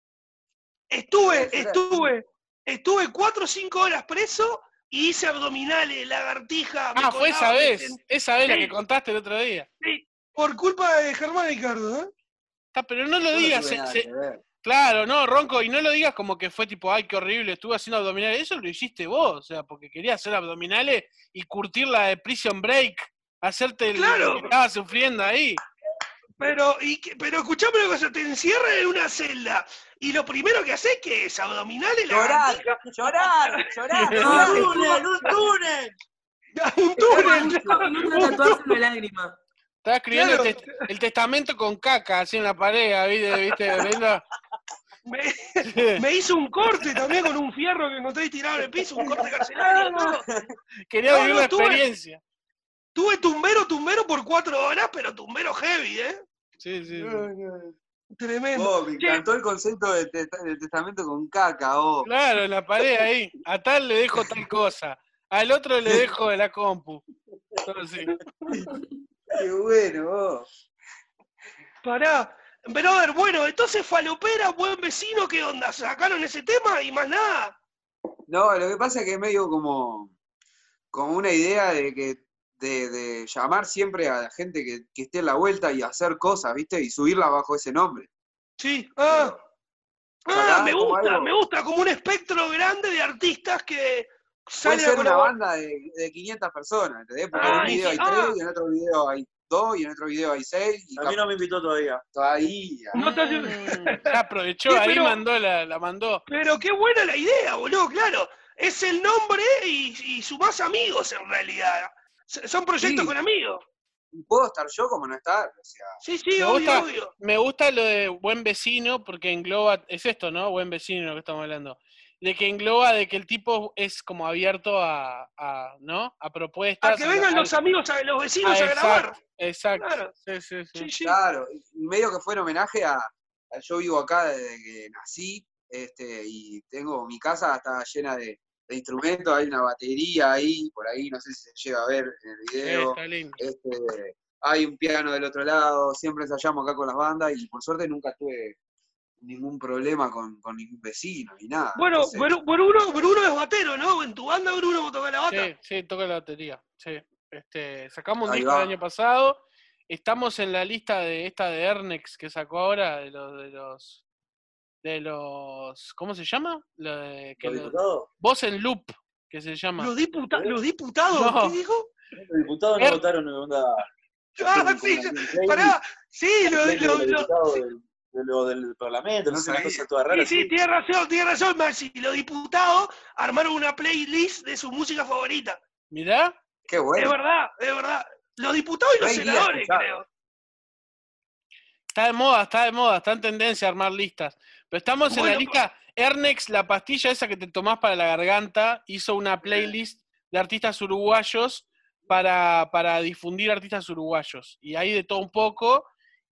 Estuve, Eso era- estuve, estuve cuatro o cinco horas preso y hice abdominales, lagartija. me Ah, fue esa colgaba, me vez. sen- Esa vez la Sí. que contaste el otro día. sí, por culpa de Germán Ricardo, ¿eh? Está, pero no lo Yo no digas. tuve se- nada se- que ver. claro, no, Ronco, y no lo digas como que fue tipo, ay, qué horrible, estuve haciendo abdominales. Eso lo hiciste vos, o sea, porque querías hacer abdominales y curtir la de Prison Break, hacerte el Claro. lo que estabas sufriendo ahí. Pero, y que- pero escuchame una cosa, te encierran en una celda y lo primero que haces que es abdominales, Llorar, lagartija, llorar, llorar. No, llorar. túnel, un túnel! un túnel, No un tatuarse túnel. una lágrima. Estaba escribiendo Claro. el, tes- el testamento con caca, así en la pared, ¿viste? ¿Viste? Viendo- Me, me hizo un corte también con un fierro que encontré tirado en el piso, un corte carcelario, todo. Quería No, vivir no, la tuve- experiencia. Tuve tumbero, tumbero por cuatro horas, pero tumbero heavy, ¿eh? Sí, sí, sí. Tremendo. Oh, me Che, encantó el concepto del, testa- del testamento con caca, oh. Claro, en la pared ahí. A tal le dejo tal cosa. Al otro le dejo de la compu. Todo así. Qué bueno, oh. pará. Brother, bueno, entonces falopera, buen vecino, ¿qué onda? ¿Sacaron ese tema y más nada? No, lo que pasa es que es medio como, como una idea de que de, de llamar siempre a la gente que, que esté en la vuelta y hacer cosas, ¿viste? Y subirla bajo ese nombre. Sí, ah. Pero Ah, sacá me como gusta, algo- me gusta, como un espectro grande de artistas que Puede salen a ser una colaborar. banda de, de quinientas personas, ¿entendés? Porque en Ah, un y video sí, hay tres, ah. y en otro video hay dos, y en otro video hay seis, y A mí no me invitó todavía. todavía. No te hace- Mm, ya aprovechó, Sí, ahí pero- mandó la, la mandó. Pero qué buena la idea, boludo, claro. Es el nombre y, y sumás amigos en realidad. S- Son proyectos Sí. con amigos. Y puedo estar yo como no estar, o sea. Sí, sí, Me obvio, gusta, obvio. me gusta lo de buen vecino porque engloba, es esto, ¿no? Buen vecino lo que estamos hablando. De que engloba de que el tipo es como abierto a, a ¿no? A propuestas. A que a- vengan a- los amigos, a los vecinos ah, a grabar. exacto, exacto. Claro. Sí, sí, sí. Sí, sí. Claro, y medio que fue en homenaje a, a- yo vivo acá desde que nací, este, y tengo mi casa está llena de, de instrumentos, hay una batería ahí, por ahí, no sé si se llega a ver en el Sí, video, está lindo. este, hay un piano del otro lado, siempre ensayamos acá con las bandas, y por suerte nunca tuve ningún problema con, con ningún vecino, ni nada. Bueno, entonces, Bru- Bruno, Bruno es batero, ¿no? En tu banda Bruno vos tocás la bata. Sí, sí, toca la batería. Sí. Este, sacamos un Ahí disco va. el año pasado. Estamos en la lista de esta de Ernex que sacó ahora, de los, de los, de los, ¿cómo se llama? Lo de, que ¿Los lo- diputados? Voz en Loop, que se llama. Los, diputa- los diputados, No. ¿qué dijo? Los diputados no Er- votaron en onda. Ah, hicieron sí, como yo- una playlist, pará. Sí, lo, playlist lo- de los lo- diputados sí, del, de lo del Parlamento, No no sé, una sabía. cosa toda sí, rara. sí, así. tiene razón, tiene razón, Maxi. Los diputados armaron una playlist de su música favorita. Mirá, qué Es bueno. verdad, es verdad. Los diputados y los No iría a senadores, escucharlo. creo. está de moda, está de moda, está en tendencia a armar listas. Pero estamos en la Bueno, lista. Ernex, la pastilla esa que te tomás para la garganta, hizo una playlist de artistas uruguayos para, para difundir artistas uruguayos. Y hay de todo un poco.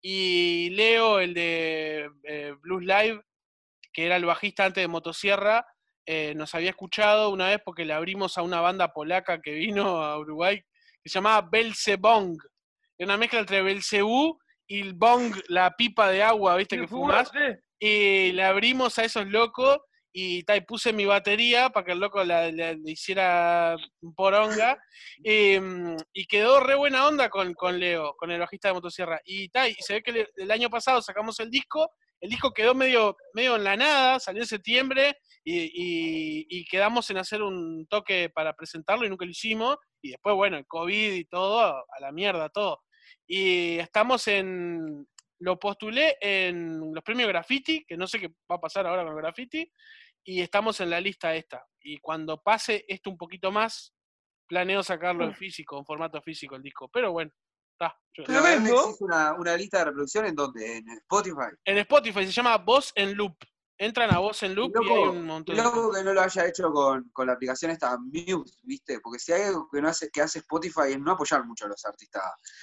Y Leo, el de eh, Blues Live, que era el bajista antes de Motosierra, eh, nos había escuchado una vez porque le abrimos a una banda polaca que vino a Uruguay, que se llamaba Belzebong. Era una mezcla entre Belzebú y el bong, la pipa de agua, ¿viste? Que fumás. sí. Y le abrimos a esos locos y, ta, y puse mi batería para que el loco la- la- le hiciera poronga. Y, mm, y quedó re buena onda con, con Leo, con el bajista de Motosierra. Y, ta, y se ve que le- el año pasado sacamos el disco. El disco quedó medio, medio en la nada, salió en septiembre y, y- y quedamos en hacer un toque para presentarlo y nunca lo hicimos. Y después, bueno, el COVID y todo, a la mierda, todo. Y estamos en, lo postulé en los premios Graffiti, que no sé qué va a pasar ahora con el Graffiti, y estamos en la lista esta. Y cuando pase esto un poquito más, planeo sacarlo en físico, en formato físico el disco. Pero bueno, está. Yo- Pero Tremendo. Ernex hizo una, una lista de reproducción en donde, en Spotify. En Spotify se llama Voz en Loop. Entran a Voz en Loop Qué y hay loco, un qué montón de... loco que no lo haya hecho con, con la aplicación esta Mute, ¿viste? Porque si hay algo que no hace, que hace Spotify es no apoyar mucho a los artistas,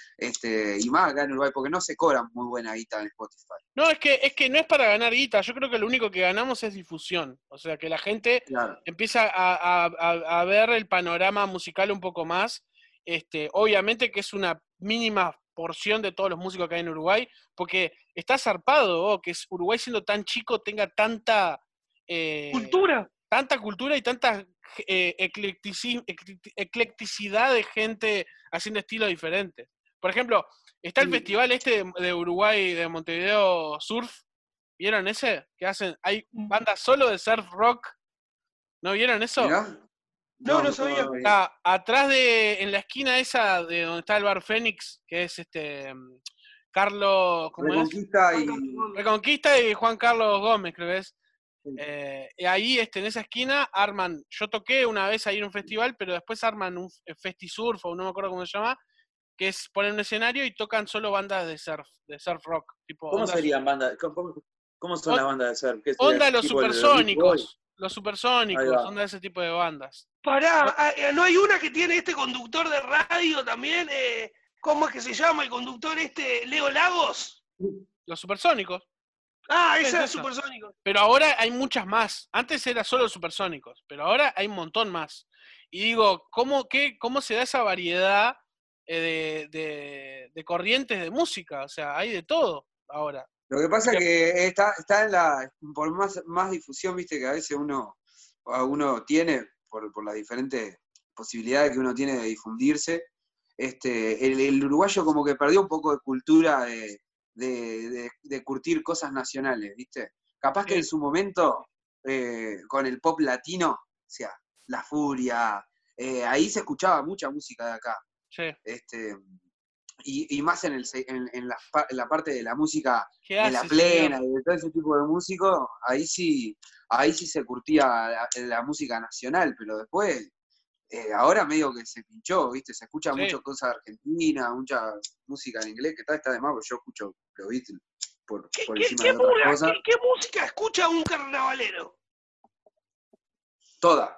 este, y más acá en Uruguay, porque no se cobran muy buena guita en Spotify. No, es que, es que no es para ganar guita. Yo creo que lo único que ganamos es difusión. O sea, que la gente Claro. empieza a, a- a- a ver el panorama musical un poco más. Este, obviamente que es una mínima porción de todos los músicos que hay en Uruguay, porque está zarpado, oh, que es Uruguay siendo tan chico tenga tanta eh, Cultura. tanta cultura y tanta eh, eclectici- eclecti- eclecticidad de gente haciendo estilos diferentes. Por ejemplo, está el Sí. festival este de, de Uruguay, de Montevideo Surf. ¿Vieron ese? Que hacen, hay bandas solo de surf rock. ¿No vieron eso? ¿Mirá? No, no sabía. Está atrás de, en la esquina esa de donde está el bar Fénix, que es este mm, Carlos, ¿cómo es? Reconquista y... Reconquista y Juan Carlos Gómez, creo que es. Sí. Eh, y ahí este, en esa esquina arman, yo toqué una vez ahí en un festival, pero después arman un Festi Surf o no me acuerdo cómo se llama, que es ponen un escenario y tocan solo bandas de surf, de surf rock. Tipo, ¿Cómo onda, serían bandas? ¿Cómo, cómo son On- las bandas de surf? ¿Qué sería? onda los ¿Tipo el Beach Boy? supersónicos, los Ahí supersónicos, va. onda ese tipo de bandas. Pará, ah, eh, ¿no hay una que tiene este conductor de radio también? Eh, ¿cómo es que se llama el conductor este? ¿Leo Lagos? Los supersónicos. Ah, Es esa es esa. Supersónico. Pero ahora hay muchas más. Antes era solo supersónicos, pero ahora hay un montón más. Y digo, ¿cómo, qué, cómo se da esa variedad eh, de, de, de corrientes de música? O sea, hay de todo ahora. Lo que pasa es que está, está en la, por más, más difusión, viste, que a veces uno, uno tiene, por, por las diferentes posibilidades que uno tiene de difundirse, este, el, el uruguayo como que perdió un poco de cultura de, de, de, de curtir cosas nacionales, viste. Capaz que en su momento, eh, con el pop latino, o sea, La Furia, eh, ahí se escuchaba mucha música de acá. Sí. Este, Y, y más en, el, en, en, la, en la parte de la música ¿Qué de la hace, plena señor? y de todo ese tipo de músicos, ahí sí, ahí sí se curtía la, la música nacional, pero después, eh, ahora medio que se pinchó, ¿viste? Se escucha Sí. mucho cosas argentinas, mucha música en inglés, que está, está de más, porque yo escucho los Beatles por, ¿Qué, por qué, encima qué, de otras mura- cosas. qué- qué música escucha un carnavalero? Toda.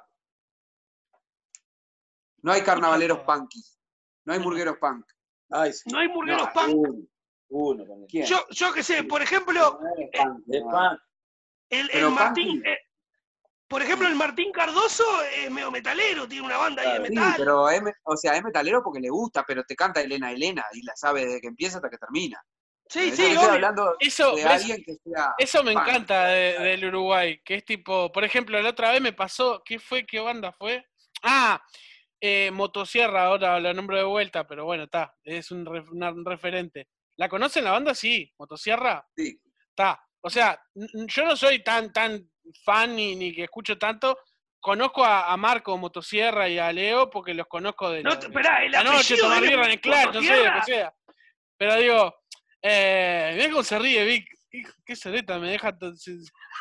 No hay carnavaleros toda. punkis, no hay murgueros punk. Ay, sí. No hay murgueros No, punk. Uno, uno también. ¿Quién? Yo, yo qué sé, por ejemplo, Es punk, De no. pan. el, el Pero Martín, punky. eh, por ejemplo, el Martín Cardoso es medio metalero, tiene una banda ahí de Claro. Sí, metal. pero es, me- o sea, es metalero porque le gusta, pero te canta Elena Elena y la sabe desde que empieza hasta que termina. Sí, Yo sí, te estoy obvio. hablando Eso, de ¿ves? alguien que sea Eso me punk. encanta de- del Uruguay, que es tipo, por ejemplo, la otra vez me pasó, ¿qué fue? ¿Qué banda fue? Ah, eh, Motosierra, ahora la nombro de vuelta, pero bueno, está, es un, ref- una- un referente. ¿La conocen la banda? Sí, Motosierra, Sí. está. O sea, n- n- yo no soy tan, tan fan ni, ni que escucho tanto. Conozco a, a Marco Motosierra y a Leo porque los conozco de, No, la, te- de esperá, el la noche, apellido tomar de él es birra en el club, no sé, lo que Motosierra. sea. Pero digo, eh, mirá cómo se ríe, Vic. Hijo, qué sereta me deja. to- se-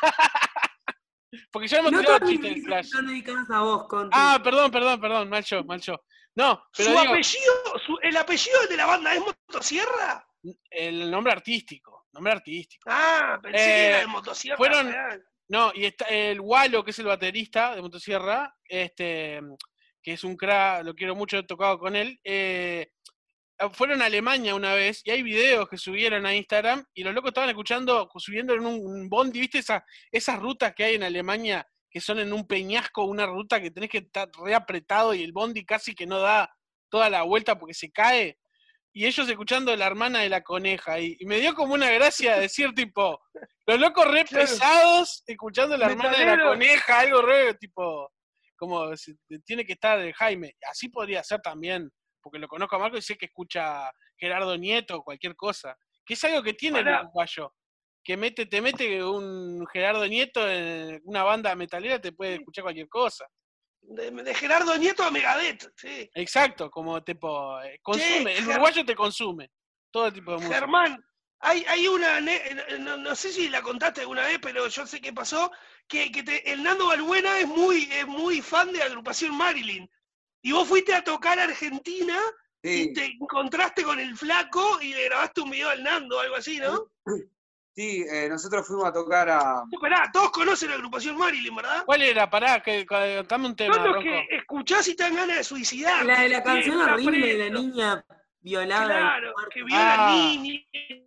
Porque ya hemos No tirado todas mis chistes del risas Flash. están dedicadas a vos, Conti. Ah, perdón, perdón, perdón, mal yo, mal yo. No, pero Su digo, apellido, su- el apellido de la banda es Motosierra. el nombre artístico, nombre artístico. Ah, pensé Eh, que era de Motosierra fueron- real. No, y está el Walo, que es el baterista de Motosierra, este, que es un crack, lo quiero mucho, he tocado con él. eh, fueron a Alemania una vez y hay videos que subieron a Instagram y los locos estaban escuchando, subiendo en un, un bondi, ¿viste? Esa, esas rutas que hay en Alemania que son en un peñasco, una ruta que tenés que estar re apretado y el bondi casi que no da toda la vuelta porque se cae. Y ellos escuchando La Hermana de la Coneja. Y, y me dio como una gracia decir, tipo, los locos re Claro. pesados escuchando La Hermana de la Metalero. Coneja, algo re, tipo, como si- tiene que estar el Jaime. Así podría ser también, porque lo conozco a Marco y sé que escucha Gerardo Nieto o cualquier cosa. Que es algo que tiene el Pará. uruguayo. Que mete, te mete un Gerardo Nieto en una banda metalera, te puede escuchar cualquier cosa. De, de Gerardo Nieto a Megadeth, sí. Exacto, como tipo, eh, consume, el Ger- uruguayo te consume. Todo tipo de música. Germán, hay, hay una, ne- no, no sé si la contaste alguna vez, pero yo sé qué pasó, que, que te- el Nando Balbuena es muy, es muy fan de Agrupación Marilyn. Y vos fuiste a tocar a Argentina y Sí, te encontraste con el flaco y le grabaste un video al Nando, algo así, ¿no? sí, eh, nosotros fuimos a tocar a... Esperá, todos conocen la Agrupación Marilyn, ¿verdad? ¿Cuál era? Pará, que, que- contame un tema, Son los Ronco. que escuchás y te dan ganas de suicidarte. La de la que canción tienen horrible de la preso. niña violada. Claro, y muerta. que viola Ah. niña.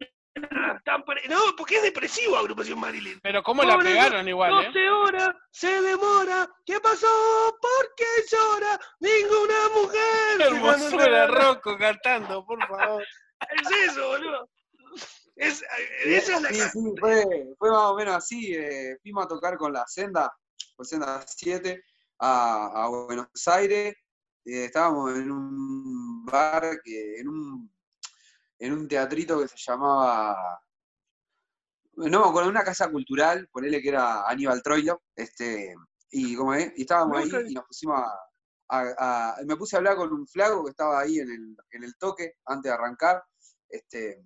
tan pre- No, porque es depresivo Agrupación Marilyn. Pero cómo la Por eso, pegaron igual, ¿eh? doce horas, se demora. ¿Qué pasó? ¿Por qué llora? Ninguna mujer. Qué se ganó hermosura, nada. Ronco cantando, por favor. Es eso, boludo. Es, esa es la Sí, ca- sí, fue, fue más o menos así. eh, fuimos a tocar con la Senda, con Senda siete, a, a Buenos Aires. eh, estábamos en un bar, que, en, un, en un teatrito que se llamaba... No me acuerdo, una casa cultural, ponele que era Aníbal Troilo. Este, y, como es, y estábamos Me ahí gusta. y nos pusimos a, a- a- me puse a hablar con un flaco que estaba ahí en el, en el toque antes de arrancar. Este,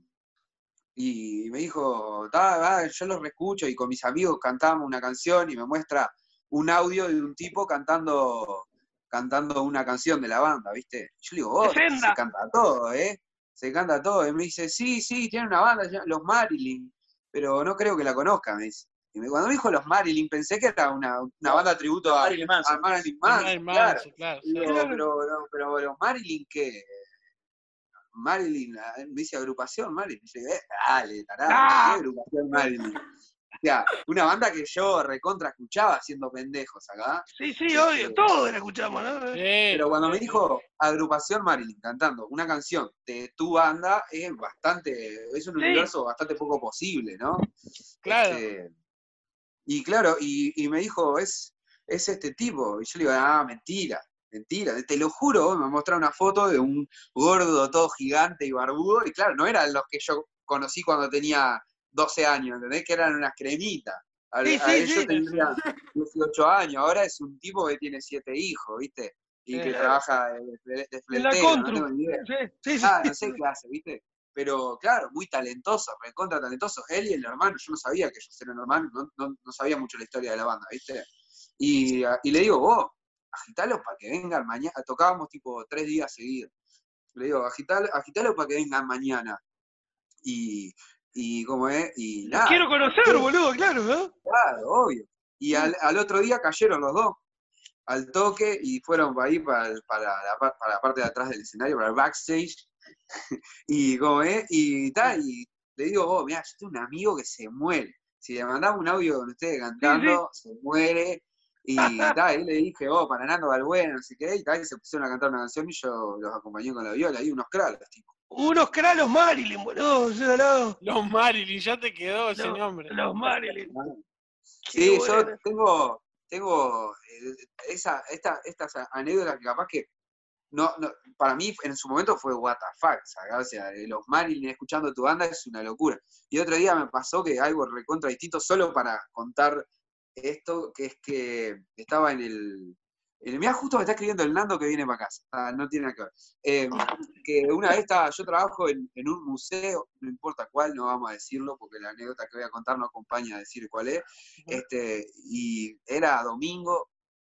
y me dijo, "Da, da, yo los reescucho", y con mis amigos cantábamos una canción y me muestra un audio de un tipo cantando cantando una canción de la banda, ¿viste? Yo le digo, oh, Senda. se canta todo, ¿eh? Se canta todo. Y me dice, sí, sí, tiene una banda, los Marilyn, pero no creo que la conozca, me dice. Y me, cuando me dijo los Marilyn, pensé que era una, una banda tributo a Marilyn Manson. a Marilyn Marilyn Manson, claro. Manson, claro, sí. Digo, Claro. pero, no, pero los Marilyn, ¿qué? Marilyn, me dice agrupación Marilyn. Me dice, eh, dale, tarado, Ah. ¿qué agrupación Marilyn? O sea, una banda que yo recontra escuchaba haciendo pendejos acá. Sí, sí, Este, obvio, todos la escuchamos, ¿no? Sí, Pero cuando me sí, dijo agrupación Marilyn cantando una canción de tu banda, es bastante, es un Sí. universo bastante poco posible, ¿no? Claro. Este, y claro, y, y me dijo, es, es este tipo. Y yo le digo, ah, mentira, mentira. Te lo juro, me mostraron una foto de un gordo todo gigante y barbudo, y claro, no eran los que yo conocí cuando tenía doce años, ¿entendés? Que eran unas cremitas. A, Sí, a sí, él yo sí. tenía dieciocho años, ahora es un tipo que tiene siete hijos, ¿viste? Y Sí. que Claro. trabaja de, de, de En la fletero, no Contru. tengo ni idea. Sí, sí, sí. Ah, no sé qué hace, ¿viste? Pero claro, muy talentoso, recontra talentoso. Él y el hermano, yo no sabía que ellos eran hermanos, no, no, no sabía mucho la historia de la banda, ¿viste? Y, y le digo, vos, agitalos para que vengan mañana. Tocábamos tipo tres días seguidos. Le digo, agitalo, agitalo para que vengan mañana. Y, y ¿cómo es? Y Los nada. quiero conocer, Sí, boludo, claro, ¿no? claro, obvio. Y al, al otro día cayeron los dos al toque y fueron para ahí, para, para, la, para la parte de atrás del escenario, para el backstage. Y como es, y tal, y le digo, oh, mirá, yo tengo un amigo que se muere. Si le mandamos un audio con ustedes cantando, se muere. Y tal, y le dije, oh, para Nando Balbuena, no sé qué, y tal, y se pusieron a cantar una canción y yo los acompañé con la viola, y unos cralos, tipo. Unos cralos Marilyn, boludo, o sea, no. Los Marilyn, ya te quedó ese Los, nombre. los Marilyn. Qué Sí, bueno. yo tengo, tengo eh, esa, esta, estas anécdotas que capaz que no, no, para mí en su momento fue what the fuck, ¿sabes? O sea, los Marilyn escuchando tu banda es una locura. Y otro día me pasó que algo recontra distinto, solo para contar esto, que es que estaba en el... el mirá, justo me está escribiendo el Nando que viene para casa, ah, no tiene nada que ver. Eh, que una vez estaba, yo trabajo en, en un museo, no importa cuál, no vamos a decirlo, porque la anécdota que voy a contar no acompaña a decir cuál es, este, y era domingo,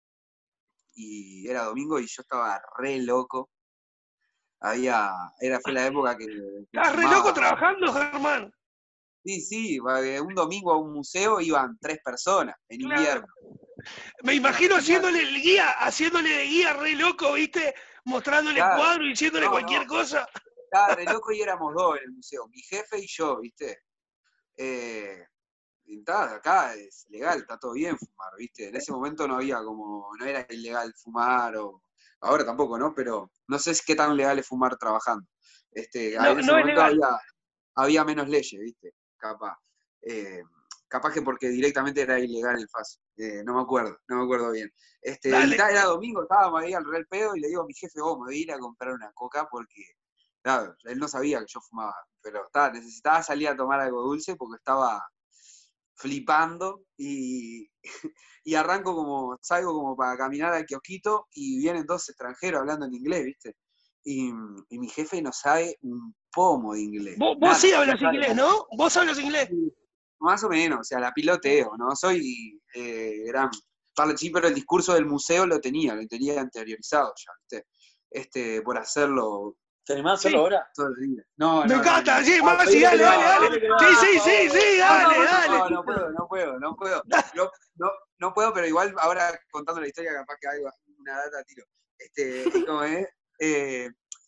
y era domingo y yo estaba re loco. Había, era, fue la época que, que ¿Estás re fumaba. loco trabajando, Germán? Sí, sí, un domingo a un museo iban tres personas en Claro. invierno. Me imagino haciéndole el guía, haciéndole de guía re loco, ¿viste? Mostrándole el Claro. cuadro y diciéndole No, cualquier no. cosa. Estaba re loco y éramos dos en el museo, mi jefe y yo, ¿viste? Eh, y está, acá es legal, está todo bien fumar, ¿viste? En ese momento no había como, no era ilegal fumar, o ahora tampoco, ¿no? Pero no sé qué tan legal es fumar trabajando. Este, No, en ese no es momento legal. había, había menos leyes, ¿viste? Capaz. Eh, capaz que porque directamente era ilegal el F A S. Eh, no me acuerdo, no me acuerdo bien. Este, y ta, era domingo, estábamos ahí al re pedo y le digo a mi jefe, oh, me voy a ir a comprar una coca porque, claro, él no sabía que yo fumaba, pero ta, necesitaba salir a tomar algo dulce porque estaba flipando y, y arranco como, salgo como para caminar al kiosquito y vienen dos extranjeros hablando en inglés, ¿viste? Y, y mi jefe no sabe un pomo de inglés. Vos, Nada, vos sí hablas no sabe inglés, nada. ¿no? Vos hablas inglés. Más o menos, o sea, la piloteo, ¿no? Soy eh, gran sí, pero el discurso del museo lo tenía, lo tenía interiorizado ya, ¿viste? Este, por hacerlo. ¿Te animás a hacerlo Sí. ahora? Todo el día. No, Me no, encanta, no, sí, no. más, sí, Ah, dale, no, dale, dale. dale, que Sí, va, sí, por sí, favor. sí, No, dale, no, dale. no, no puedo, no puedo, no puedo. No, no, no puedo, pero igual ahora contando la historia capaz que hay una data tiro. Este, y como es, eh,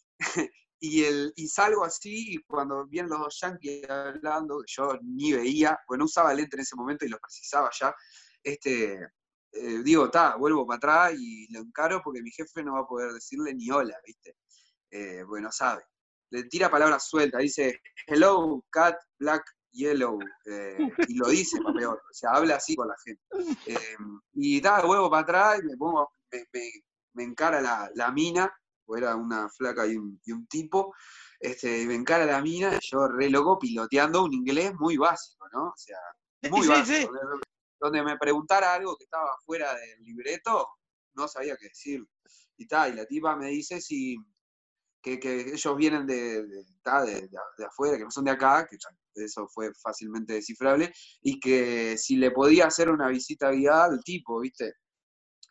y, el, y salgo así, y cuando vienen los dos yankees hablando, que yo ni veía, pues no usaba lente en ese momento y lo precisaba ya, este, eh, digo, ta, vuelvo para atrás y lo encaro porque mi jefe no va a poder decirle ni hola, ¿viste? Eh, porque no sabe. Le tira palabras sueltas, dice, hello, cat, black, yellow, eh, y lo dice para peor, o sea, habla así con la gente. Eh, y ta, vuelvo para atrás y me pongo, me, me, me encara la, la mina, o era una flaca y un, y un tipo, este, me encara la mina, y yo re loco piloteando un inglés muy básico, ¿no? O sea, muy Sí, básico. sí. Donde, donde me preguntara algo que estaba fuera del libreto, no sabía qué decir. Y tal, y la tipa me dice si que, que ellos vienen de, de, de, de afuera, que no son de acá, que eso fue fácilmente descifrable, y que si le podía hacer una visita guiada al tipo, ¿viste?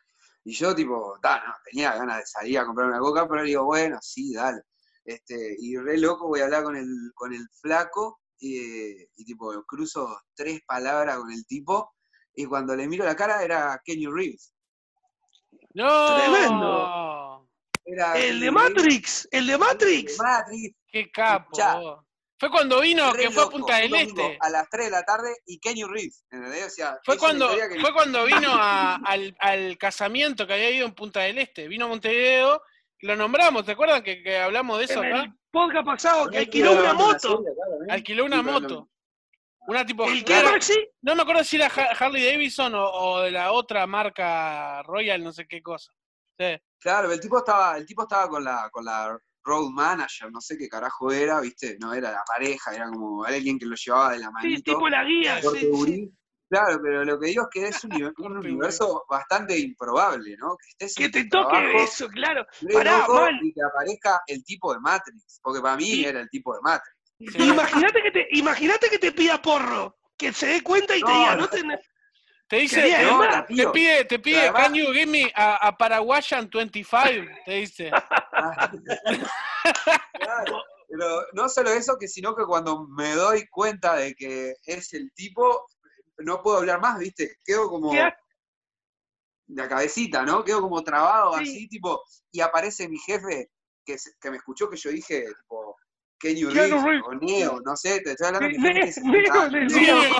Y yo, tipo, ta, no, tenía ganas de salir a comprar una coca, pero digo, bueno, sí, dale. Este, y re loco voy a hablar con el, con el flaco, y, y tipo, cruzo tres palabras con el tipo, y cuando le miro la cara era Kenny Reeves. ¡No! Tremendo. Era El Kenny de Reeves, Matrix, el de Matrix. Matrix. ¡Qué capo! Escuchá, vos. Fue cuando vino, re que fue a loco, Punta un del domingo Este. a las tres de la tarde y Kenny Reeves, ¿entendés? O sea, Fue es una cuando, historia que fue cuando vino a- al, al casamiento que había ido en Punta del Este. Vino a Montevideo, lo nombramos, ¿te acuerdan que, que hablamos de eso En acá? el podcast pasado, que También estuve alquiló una grabando una moto. serie acá también. Alquiló una Sí, pero moto. no- Una tipo. ¿El No, qué, era- Maxi? no me acuerdo si era Ha- Harley Davidson o, o de la otra marca Royal, no sé qué cosa. Sí. Claro, el tipo estaba, el tipo estaba con la, con la road manager, no sé qué carajo era, ¿viste? No era la pareja, era como alguien que lo llevaba de la Sí, manito. tipo la guía, Corte sí, sí. Burí. Claro, pero lo que digo es que es un, uni- un Corte universo bastante improbable, ¿no? Que estés Que en te tu toque trabajo, eso, claro. re Pará, loco, mal. y que aparezca el tipo de Matrix, porque para mí Y- era el tipo de Matrix. Sí. Imagínate que te, imagínate que te pida porro, que se dé cuenta y te No, diga, no. no tenés. Te dice, Sería te, de No, más. la te tío. pide, te pide, además- can you give me a, a Paraguayan veinticinco? Te dice. Ah, claro, pero no solo eso, que sino que cuando me doy cuenta de que es el tipo, no puedo hablar más, ¿viste? Quedo como Quedás- la cabecita, ¿no? Quedo como trabado Sí. así, tipo, y aparece mi jefe que, se- que me escuchó que yo dije, tipo, Kenny Keanu Reeves Reeves. o Neo, no sé, te estoy hablando de Sí, mi jefe Ne- de sesenta Neo, años, Neo. ¿no?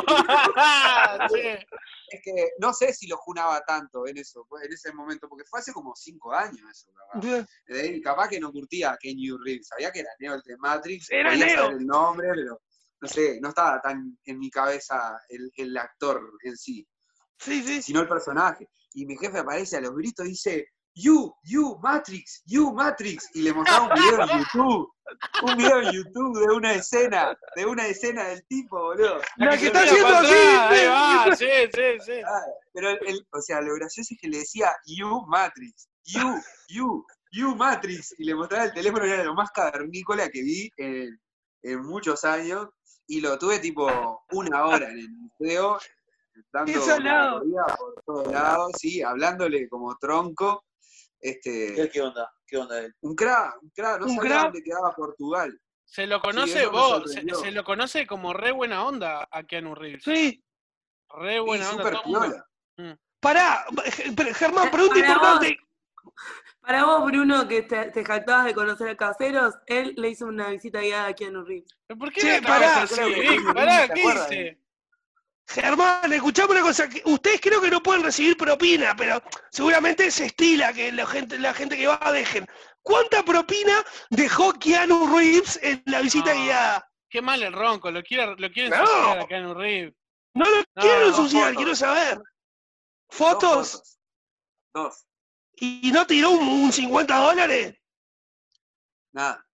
Sí. Es que no sé si lo junaba tanto en eso, en ese momento, porque fue hace como cinco años eso, capaz. Eh, capaz que no curtía a Kenny Reeves, sabía que era Neo el de Matrix, Era podía Neo. saber el nombre, pero no sé, no estaba tan en mi cabeza el, el actor en sí, Sí, sí. sino el personaje. Y mi jefe aparece a los gritos y dice, You, you, Matrix, you, Matrix, y le mostraba un video en YouTube, un video en YouTube de una escena, de una escena del tipo, boludo. La La que que se está tira haciendo para así, atrás, ahí ¿viste? va, sí, sí, sí. Ah, pero, el, el- o sea, lo gracioso es que le decía, You, Matrix, you, you, you, Matrix, y le mostraba el teléfono, era lo más cavernícola que vi en, en muchos años, y lo tuve tipo una hora en el museo, dando Eso al una lado. recorrida por todos lados, sí, hablándole como tronco. ¿Qué, Este, qué onda? ¿Qué onda él? un crack, un crack, no Un sabía crack. dónde quedaba Portugal. Se lo Sí, conoce eso me vos, se, sorprendió. se lo conoce como re buena onda a Keanu Reeves. Sí. Re Sí, buena onda, súper todo el mundo. piola. Pará, Ge- pero, Germán, pregunta Para importante. Para vos, Bruno, que te, te jactabas de conocer a Caseros, él le hizo una visita guiada a Keanu Reeves. ¿Pero ¿Por qué Che, no pará, estabas así? creo que Vic? Keanu Pará, Reeves se ¿qué acuerda dice? Germán, escuchame una cosa. que ustedes creo que no pueden recibir propina, pero seguramente se estila que la gente, la gente que va dejen. ¿Cuánta propina dejó Keanu Reeves en la visita No. guiada? Qué mal el ronco, lo quiere, lo quiere No. ensuciar a Keanu Reeves. No lo No, quiero dos ensuciar, fotos. quiero saber. Dos ¿Fotos? fotos. Dos. ¿Y no tiró un, un cincuenta dólares? Nada.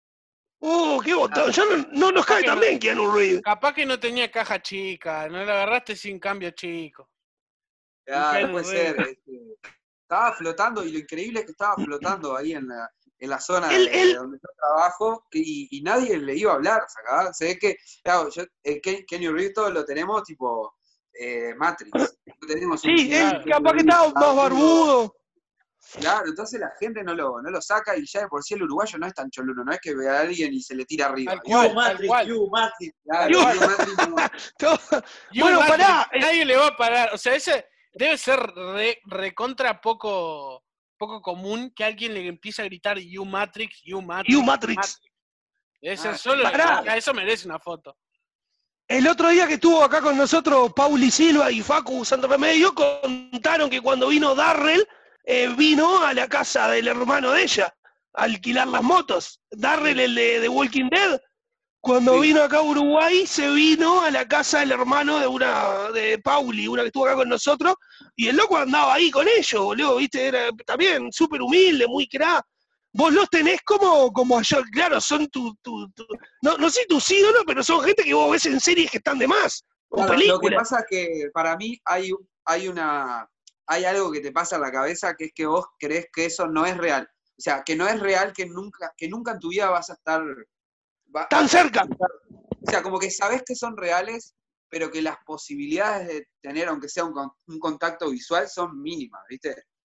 ¡Oh, qué botón! Ya no, no nos Capaz cae que también no. Keanu Reeves. Capaz que no tenía caja chica, no la agarraste sin cambio chico. Claro, Keanu puede ser. este, estaba flotando, y lo increíble es que estaba flotando ahí en la, en la zona Él- de, él- de donde yo trabajo, que- y, y nadie le iba a hablar, ¿sacá? Se ve que, claro, yo, eh, Ken- Kenny Reeves todo lo tenemos tipo eh, Matrix. No tenemos un Sí, señor él Kenny capaz que Reeves estaba más barbudo. Claro, entonces la gente no lo, no lo saca, y ya de por sí el uruguayo no es tan cholulo, no es que ve a alguien y se le tira arriba. Tal Y- cual. You, Matrix, cual. you, Matrix. Claro, Yo- Yo Matrix no- Todo- You Bueno, Matrix, pará. eh, Nadie le va a parar. O sea, ese debe ser re, recontra poco, poco común que alguien le empiece a gritar You Matrix, You Matrix. You Matrix. Debe ser Ah, solo. pará. ya eso merece una foto. El otro día que estuvo acá con nosotros Pauli Silva y Facu Santaremedio, contaron que cuando vino Darrell, eh, vino a la casa del hermano de ella a alquilar las motos. Darrell, el de, de Walking Dead, cuando Sí. vino acá a Uruguay, se vino a la casa del hermano de una de Pauli, una que estuvo acá con nosotros, y el loco andaba ahí con ellos, boludo, viste, era también súper humilde, muy crack. Vos los tenés como, como yo, claro, son tu, tu, tu- no, no sé tus ídolos, pero son gente que vos ves en series que están de más, o Claro, lo que películas. pasa es que para mí hay, hay una hay algo que te pasa en la cabeza, que es que vos crees que eso no es real. O sea, que no es real, que nunca, que nunca en tu vida vas a estar va- Tan vas a cerca. estar- o sea, como que sabés que son reales, pero que las posibilidades de tener, aunque sea un, con- un contacto visual, son mínimas, ¿viste?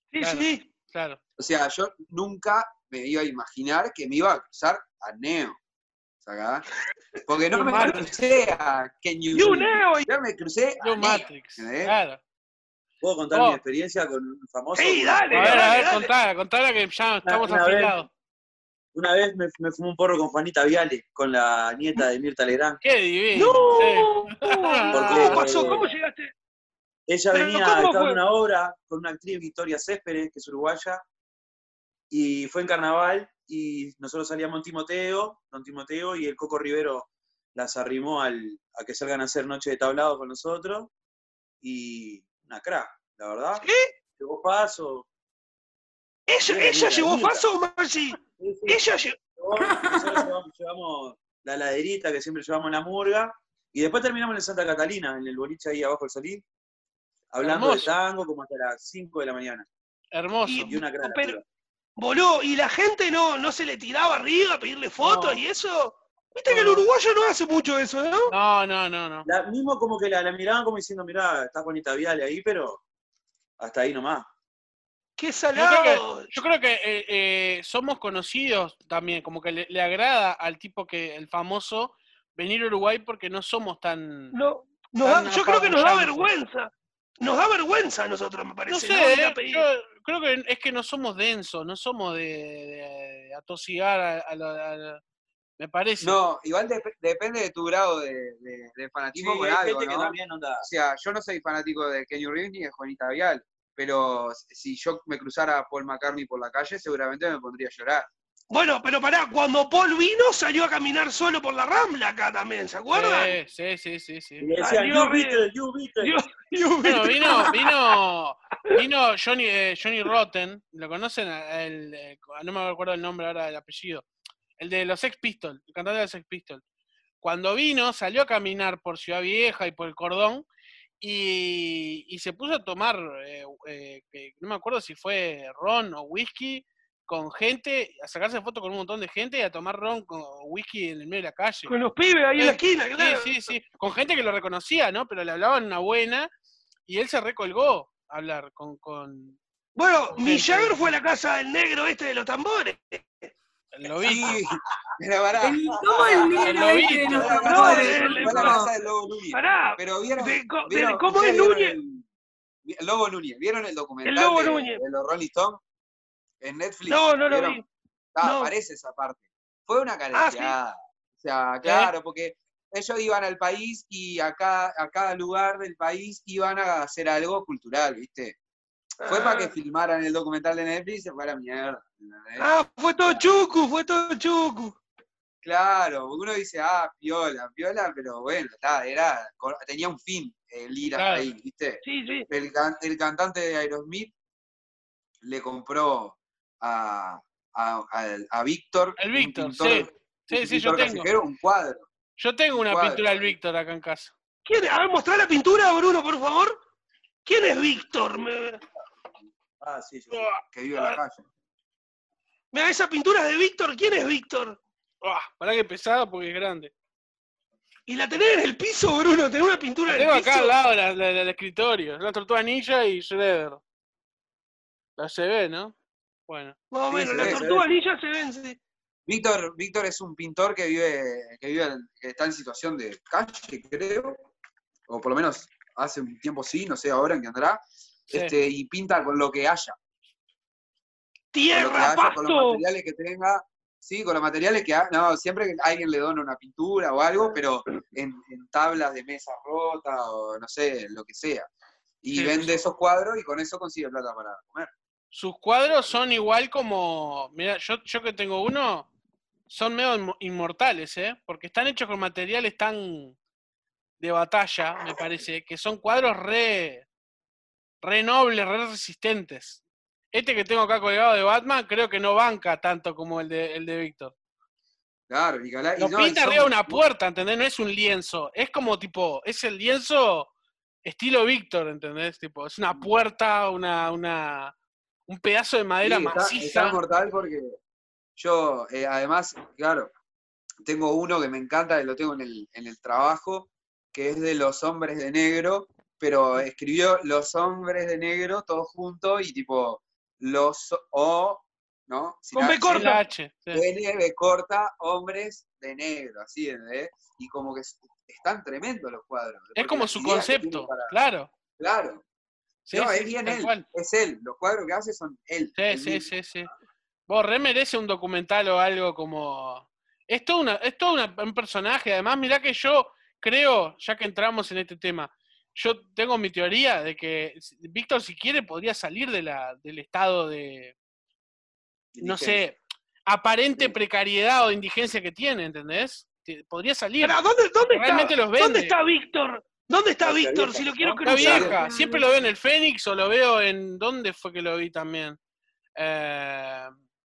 Sí, Claro. sí. Claro. O sea, yo nunca me iba a imaginar que me iba a cruzar a Neo. ¿Sacá? Porque no Yo me Matrix. crucé a Kenny You Reeves. Neo. Yo me crucé Yo a Neo. Matrix. ¿entendés? Claro. ¿Puedo contar Oh. mi experiencia con un famoso? Sí, Con- dale, A ver, a dale, ver, dale. contala, contala que ya estamos una vez- afilados. Una vez me, me fumé un porro con Juanita Viale, con la nieta de Mirta Legrand. Qué divino. ¡No! Sí. ¿Cómo pasó? ¿Cómo llegaste? Ella Pero venía, ¿cómo estaba fue? en una obra con una actriz, Victoria Céspedes, que es uruguaya, y fue en carnaval, y nosotros salíamos en Timoteo, Don Timoteo, y el Coco Rivero las arrimó al, a que salgan a hacer noche de tablado con nosotros, y una crack, la verdad. ¿Qué? Llegó paso. ¿Ella, Mira, ella mira, llevó mira. Faso o Marci? Sí, sí. Ella llevó. Nosotros llevamos, llevamos la laderita que siempre llevamos en la murga, y después terminamos en Santa Catalina, en el boliche ahí abajo del Solín, hablando Hermoso. de tango como hasta las cinco de la mañana. Hermoso. Y una crack. Pero, boludo, ¿y la gente no, no se le tiraba arriba a pedirle fotos No. y eso? Viste que el No. uruguayo no hace mucho eso, ¿no? No, no, no, no. La, mismo como que la, la miraban como diciendo, mirá, está Juanita Viale ahí, pero hasta ahí nomás. Qué Yo salado. creo que, yo creo que eh, eh, somos conocidos también, como que le, le agrada al tipo que, el famoso, venir a Uruguay porque no somos tan... No, nos Tan da- yo creo que nos da apabullantes. vergüenza. Nos da vergüenza a nosotros, me parece. No sé, ¿no? Ir a eh, pedir. yo creo que es que no somos densos, no somos de, de- de atosigar a, a la- a la- me parece. No, igual dep- depende de tu grado de, de- de Sí, fanatismo con hay algo, gente que ¿no? también onda. O sea, yo no soy fanático de Kenny Reeves ni de Juanita Vial, pero si yo me cruzara a Paul McCartney por la calle, seguramente me pondría a llorar. Bueno, pero pará, cuando Paul vino, salió a caminar solo por la Rambla acá también, ¿se acuerdan? Sí, sí, sí, sí, sí. Y le decían, Salió you re- Beatles, you Beatles. Yo- yo- Bueno, vino, vino, vino Johnny, eh, Johnny Rotten, ¿lo conocen? El, eh, no me acuerdo el nombre ahora del apellido. El de los Sex Pistols, el cantante de los Sex Pistols. Cuando vino, salió a caminar por Ciudad Vieja y por el Cordón y, y se puso a tomar, eh, eh, que no me acuerdo si fue ron o whisky, con gente, a sacarse fotos con un montón de gente y a tomar ron con whisky en el medio de la calle. Con los pibes ahí en la Sí, esquina, claro. Sí, sí, sí. Con gente que lo reconocía, ¿no? Pero le hablaban una buena y él se recolgó a hablar con, con Bueno, Con mi gente. Jagger fue a la casa del negro este de los tambores. el lobito. Sí, pero pará. El- ¿Cómo el El negro lobito. este de los Fue a la No, casa tambores? de- el- fue a la no. casa del Lobo Núñez. Pará, Pero vieron, de- co- de- vieron- ¿cómo ustedes es vieron Núñez? El, el Lobo Núñez, ¿vieron el documental El Lobo de, Núñez. de los Rolling Stones en Netflix? No, no lo ¿Vieron? vi. Ah, No. aparece esa parte. Fue una Ah, careteada. O sea, claro, porque ellos iban al país y a cada, a cada lugar del país iban a hacer algo cultural, ¿viste? Fue Ah. para que filmaran el documental de Netflix y se fue a la mierda. ¿entendés? Ah, fue todo chucu, fue todo chucu. Claro, porque uno dice, ah, piola, piola, pero bueno, está, era, tenía un fin el ir Claro. ahí, ¿viste? Sí, sí. El, can- el cantante de Aerosmith le compró a, a, a- a Víctor, El un Víctor, pintor- sí. un Sí, sí, yo pintor tengo. callejero, un cuadro. Yo tengo una Cuadro. pintura del Víctor acá en casa. ¿Quién es? A ver, mostrá la pintura, Bruno, por favor. ¿Quién es Víctor? Me- Ah, sí, yo sé. que vive en la calle. Mira, esa pintura es de Víctor. ¿Quién es Víctor? Ah, pará que pesada porque es grande. Y la tenés en el piso, Bruno. Tenés una pintura La en el tengo piso. acá al lado la- la- del escritorio. La tortuga ninja y Shredder. La se ve, ¿no? Bueno. Más o Sí, menos, se la ve, se tortuga ve. ninja se ven. Sí. Víctor, Víctor es un pintor que vive, que vive, en- que está en situación de calle, creo, o por lo menos hace un tiempo sí, no sé ahora en qué andará, Sí. este, y pinta con lo que haya. Con lo que Tierra, haya, con los pasto. materiales que tenga, sí, con los materiales que ha, no, siempre que alguien le dona una pintura o algo, pero en, en tablas de mesa rota o no sé, lo que sea. Y Sí, vende sí. esos cuadros y con eso consigue plata para comer. Sus cuadros son igual como. Mira, yo, yo que tengo uno, son medio inmo- inmortales, ¿eh? Porque están hechos con materiales tan de batalla, me parece, que son cuadros re. re nobles, re resistentes. Este que tengo acá colgado de Batman, creo que no banca tanto como el de, el de Víctor. Claro, Nicolás. y Lo no, y pinta son- arriba de una puerta, ¿entendés? No es un lienzo. Es como tipo, es el lienzo estilo Víctor, ¿entendés? Tipo, es una puerta, una, una, un pedazo de madera Sí, está, maciza. está mortal porque yo, eh, además, claro, tengo uno que me encanta, que lo tengo en el, en el trabajo, que es de Los Hombres de Negro, pero escribió Los Hombres de Negro todos juntos y tipo, los o, ¿no? Sin Con B H, corta. La H. Sí. N, B corta, hombres de negro, así, ¿entendés? Y como que es- están tremendos los cuadros. Es porque como las su ideas que tiene concepto, para- claro. Claro. Sí, No, sí, es bien tal él, cual. es él. Los cuadros que hace son él. Sí, él sí, mismo. sí, sí. Vos re merece un documental o algo como. Es todo, una, es todo una- un personaje. Además, mirá que yo creo, ya que entramos en este tema, yo tengo mi teoría de que Víctor, si quiere, podría salir de la, del estado de, no sé, aparente Sí. precariedad o de indigencia que tiene, ¿entendés? Que podría salir. Pará, ¿dónde, dónde Porque está, realmente los ¿dónde vende. está Víctor? ¿Dónde está La Ciudad Víctor? Vieja, Si lo quiero ¿no? La cruzar. vieja, siempre lo veo en el Fénix o lo veo en. ¿Dónde fue que lo vi también? Eh,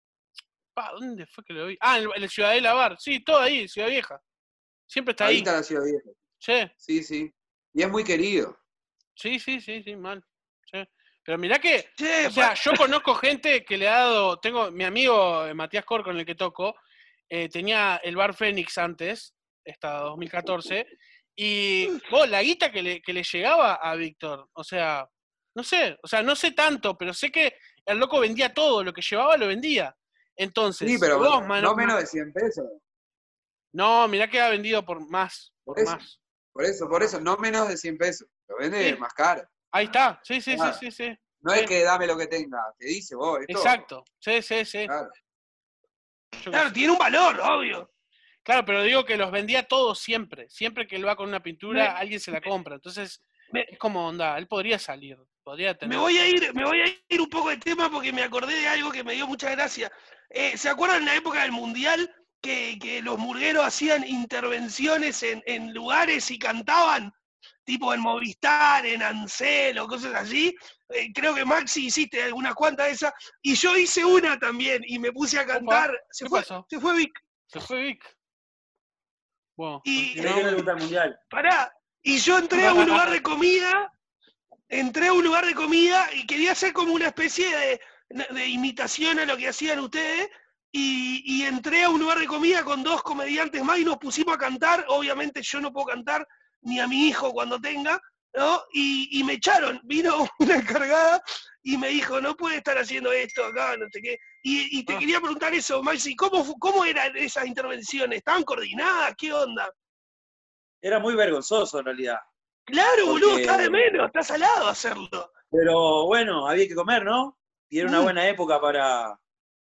pa, ¿Dónde fue que lo vi? Ah, en, en el Ciudadela Bar. Sí, todo ahí, Ciudad Vieja. Siempre está Ahí ahí. está la Ciudad Vieja. Sí, Sí, sí. Y es muy querido. sí, sí, sí, sí, mal. Sí. Pero mirá que, Che, o sea, pa- yo conozco gente que le ha dado. Tengo mi amigo eh, Matías Cor, con el que toco, eh, tenía el bar Fénix antes, hasta dos mil catorce, y vos, la guita que le, que le llegaba a Víctor, o sea, no sé, o sea, no sé tanto, pero sé que el loco vendía todo, lo que llevaba lo vendía. Entonces, Sí, si pero vos, mano- no menos de cien pesos. no, mirá que ha vendido por más, por Por eso, más. por eso, por eso, no menos de cien pesos. Lo vende Sí. más caro. Ahí está, sí, sí, sí, Claro. sí, sí. No Sí. es que dame lo que tenga, te dice vos, esto. Exacto, sí, sí, sí. Claro. Yo qué claro, sé. tiene un valor, obvio. Claro, pero digo que los vendía todos siempre. Siempre que él va con una pintura, Me- alguien se la compra. Entonces, me- es como onda, él podría salir, podría tener. Me voy a ir, me voy a ir un poco de tema porque me acordé de algo que me dio mucha gracia. Eh, ¿se acuerdan en la época del Mundial que, que los murgueros hacían intervenciones en, en lugares y cantaban? Tipo en Movistar, en Ansel o cosas así. Eh, creo que Maxi hiciste algunas cuantas de esas. Y yo hice una también y me puse a cantar. Se ¿qué fue, pasó? se fue Vic. Se fue Vic. Bueno, Y ¿De qué no le continuamos. gusta el mundial? pará. Y yo entré a un lugar de comida. Entré a un lugar de comida y quería hacer como una especie de, de imitación a lo que hacían ustedes. Y, y entré a un lugar de comida con dos comediantes más y nos pusimos a cantar. Obviamente yo no puedo cantar, ni a mi hijo cuando tenga, ¿no? Y, y me echaron. Vino una encargada y me dijo, no puede estar haciendo esto acá, no sé qué. Y, y te Ah. quería preguntar eso, Maxi, ¿cómo, fu- ¿cómo eran esas intervenciones? ¿Estaban coordinadas? ¿Qué onda? Era muy vergonzoso en realidad. Claro, boludo, Porque- está de menos, está salado hacerlo. Pero bueno, había que comer, ¿no? Y era una Mm. buena época para.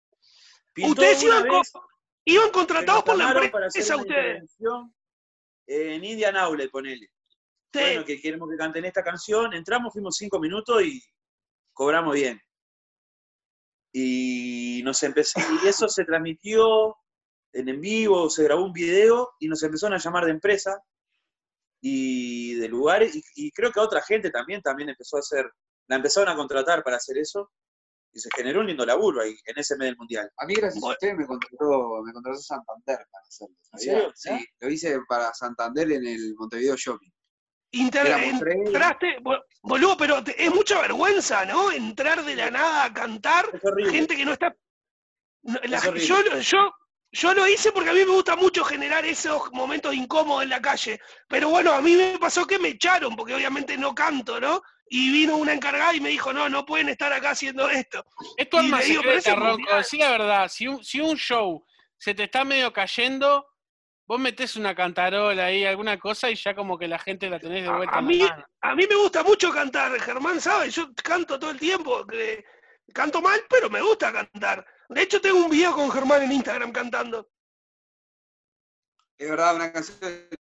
Pintó Ustedes una iban, con- vez iban que contratados nos por la llamaron para hacer empresa una ustedes. intervención en Indian Outlet, ponele. Sí. Bueno, que queremos que canten esta canción. Entramos, fuimos cinco minutos y cobramos bien. Y nos empezó, y eso se transmitió en en vivo, se grabó un video y nos empezaron a llamar de empresa y de lugares, y, y creo que otra gente también, también empezó a hacer, la empezaron a contratar para hacer eso, y se generó un lindo laburo ahí, en ese mes del mundial. A mí, gracias a Bueno. usted, me contrató, me contrató Santander para hacerlo. ¿En ¿sabía? serio? Sí, lo hice para Santander en el Montevideo Shopping. Inter- Éramos tres. entraste, bo- boludo, pero te- es mucha vergüenza, ¿no? Entrar de la nada a cantar, Es horrible. gente que no está. no, la- Es horrible. yo, lo- yo, yo lo hice porque a mí me gusta mucho generar esos momentos incómodos en la calle. Pero bueno, a mí me pasó que me echaron, porque obviamente no canto, ¿no? Y vino una encargada y me dijo, no, no pueden estar acá haciendo esto. Es tu Y arma le digo, pero ese secreta, es Ronco. mundial. Decí la verdad. Si un, si un show se te está medio cayendo, vos metés una cantarola ahí, alguna cosa, y ya como que la gente la tenés de vuelta A, a en mí, la mano. a mí me gusta mucho cantar, Germán, ¿sabes? Yo canto todo el tiempo. que- canto mal, pero me gusta cantar. De hecho, tengo un video con Germán en Instagram cantando. Es verdad, una canción.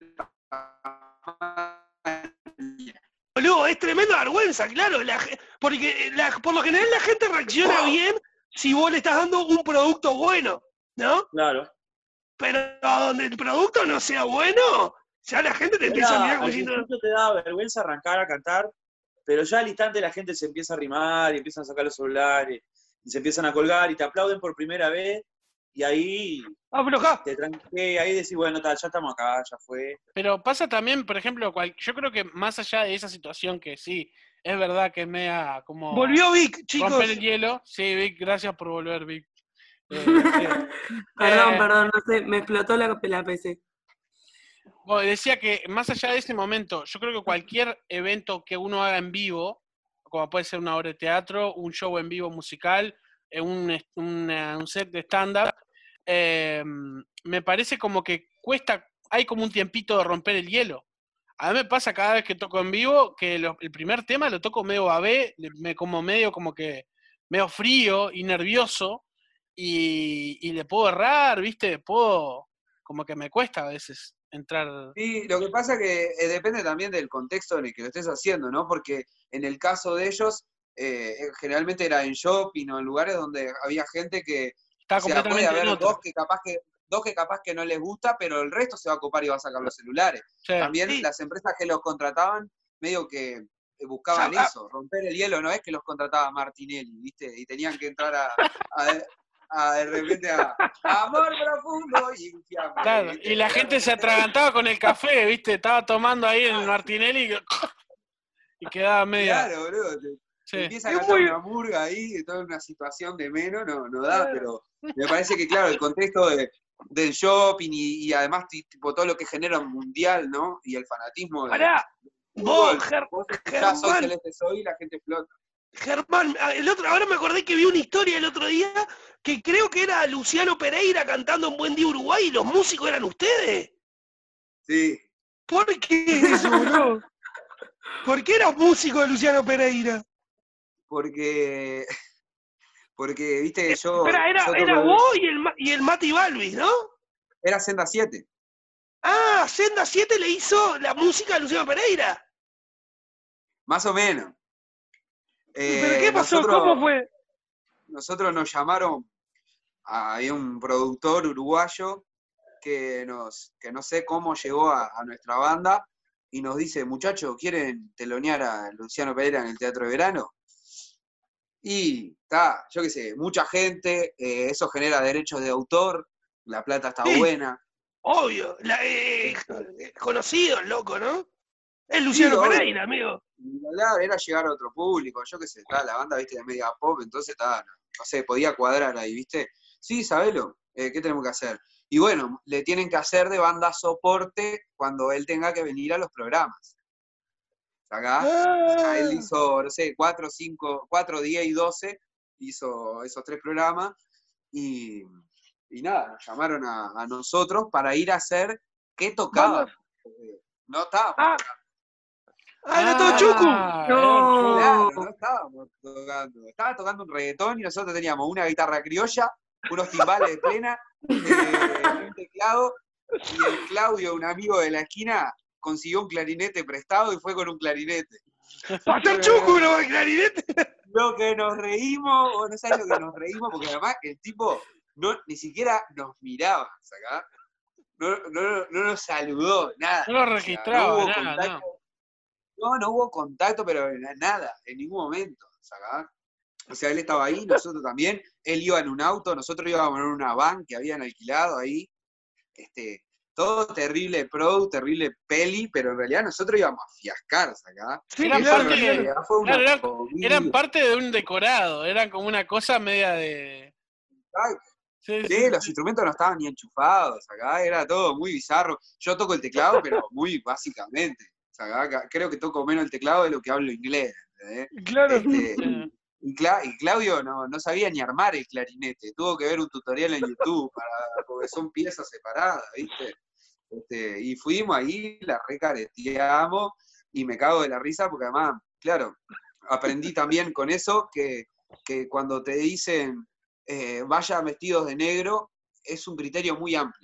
Boludo, es tremenda vergüenza, claro. la ge- porque la- por lo general la gente reacciona bien si vos le estás dando un producto bueno, ¿no? Claro. Pero donde el producto no sea bueno, ya la gente te empieza a Era- mirar como al diciendo, principio te daba vergüenza arrancar a cantar, pero ya al instante la gente se empieza a arrimar y empiezan a sacar los celulares y se empiezan a colgar y te aplauden por primera vez y ahí aflojá. te tranqué, ahí decís, bueno, tal, ya estamos acá, ya fue. Pero pasa también, por ejemplo, cual- yo creo que más allá de esa situación que sí, es verdad que es media como Volvió Vic, chicos. romper el hielo. Sí, Vic, gracias por volver, Vic. Eh, sí. Perdón, Eh, perdón, no sé, me explotó la, la P C. Bueno, decía que más allá de ese momento, yo creo que cualquier evento que uno haga en vivo, como puede ser una obra de teatro, un show en vivo musical, eh, un, una, un set de stand-up, eh, me parece como que cuesta, hay como un tiempito de romper el hielo. A mí me pasa cada vez que toco en vivo que lo, el primer tema lo toco medio babé, me, como medio como que medio frío y nervioso, y, y le puedo errar, ¿viste? Puedo, como que me cuesta a veces entrar. Sí, lo que pasa que eh, depende también del contexto en el que lo estés haciendo, ¿no? Porque en el caso de ellos, eh, generalmente era en shopping o en lugares donde había gente que, Está o sea, puede completamente en haber otro. dos que capaz que dos que capaz que no les gusta, pero el resto se va a ocupar y va a sacar los celulares. Sí. También Sí. las empresas que los contrataban, medio que eh, buscaban Ya, ah. eso, romper el hielo, no es que los contrataba Martinelli, ¿viste? Y tenían que entrar a, a, a de repente a amor profundo y infiable. Claro, ¿viste? y la gente se atragantaba con el café, ¿viste? Estaba tomando ahí en el Martinelli y, y quedaba media. Claro, boludo. Te, Sí. te empieza a Es cantar muy- una murga ahí, y toda una situación de menos, no, no da, pero me parece que, claro, el contexto de, del shopping y, y además ti- tipo todo lo que genera un mundial, ¿no? Y el fanatismo del Pará, fútbol. vos, Ger- Vos escuchás Soy Germán, Celeste Soy y la gente flota. Germán, ah, el otro, ahora me acordé que vi una historia el otro día que creo que era Luciano Pereira cantando en Buen Día Uruguay y los músicos eran ustedes. Sí. ¿Por qué eso, bro? ¿Por qué eras músico de Luciano Pereira? Porque, porque viste, yo, Espera, era, yo era toco- vos y el, Ma- y el Mati Balvis, ¿no? era Senda siete. Ah, Senda siete le hizo la música a Luciano Pereira. Más o menos. ¿Pero Eh, qué pasó? nosotros- ¿Cómo fue? Nosotros nos llamaron, a- había un productor uruguayo que, nos, que no sé cómo llegó a, a nuestra banda y nos dice, muchachos, ¿quieren telonear a Luciano Pereira en el Teatro de Verano? Y está, yo qué sé, mucha gente, eh, eso genera derechos de autor, la plata está Sí. buena. Obvio, la, eh, conocido el loco, ¿no? Es Luciano obvio. Pereira, amigo. Y hablar era llegar a otro público, yo qué sé, está, la banda, viste, de media pop, entonces está, no, no sé, podía cuadrar ahí, viste. Sí, sabelo, eh, ¿qué tenemos que hacer? Y bueno, le tienen que hacer de banda soporte cuando él tenga que venir a los programas. Acá, Ah, él hizo, no sé, cuatro, cinco, cuatro, diez y doce, hizo esos tres programas, y, y nada, nos llamaron a, a nosotros para ir a hacer qué tocábamos. Porque no estábamos Ah, tocando. ah, era todo chucu. Ah, era un No. show. Claro, no estábamos tocando. Estaba tocando un reggaetón y nosotros teníamos una guitarra criolla, unos timbales de plena, eh, un teclado, y el Claudio, un amigo de la esquina, consiguió un clarinete prestado y fue con un clarinete. Va a ser chucu, no el clarinete. Lo que nos reímos, o no sabes lo que nos reímos, porque además el tipo no, ni siquiera nos miraba, ¿sacá? No, no, no nos saludó, nada. No lo O sea, registraba, no hubo nada, contacto. No, no hubo contacto, pero en nada, en ningún momento, ¿sacá? O sea, él estaba ahí, nosotros también, él iba en un auto, nosotros íbamos en una van que habían alquilado ahí, este, todo terrible pro, terrible peli, pero en realidad nosotros íbamos a fiascar, ¿sacá? Sí, Eran Eso claro, en parte- claro. realidad fue una claro, eran- comida. Eran parte de un decorado, eran como una cosa media de. Ay, Sí, Sí, los instrumentos no estaban ni enchufados, acá era todo muy bizarro. Yo toco el teclado, pero muy básicamente. Acá, creo que toco menos el teclado de lo que hablo inglés. ¿entendés? Claro. Este, Sí. y, Cla- y Claudio no, no sabía ni armar el clarinete, tuvo que ver un tutorial en YouTube, para, porque son piezas separadas, ¿viste? Este, y fuimos ahí, la recareteamos, y me cago de la risa, porque además, claro, aprendí también con eso que, que cuando te dicen eh, vayan vestidos de negro, es un criterio muy amplio.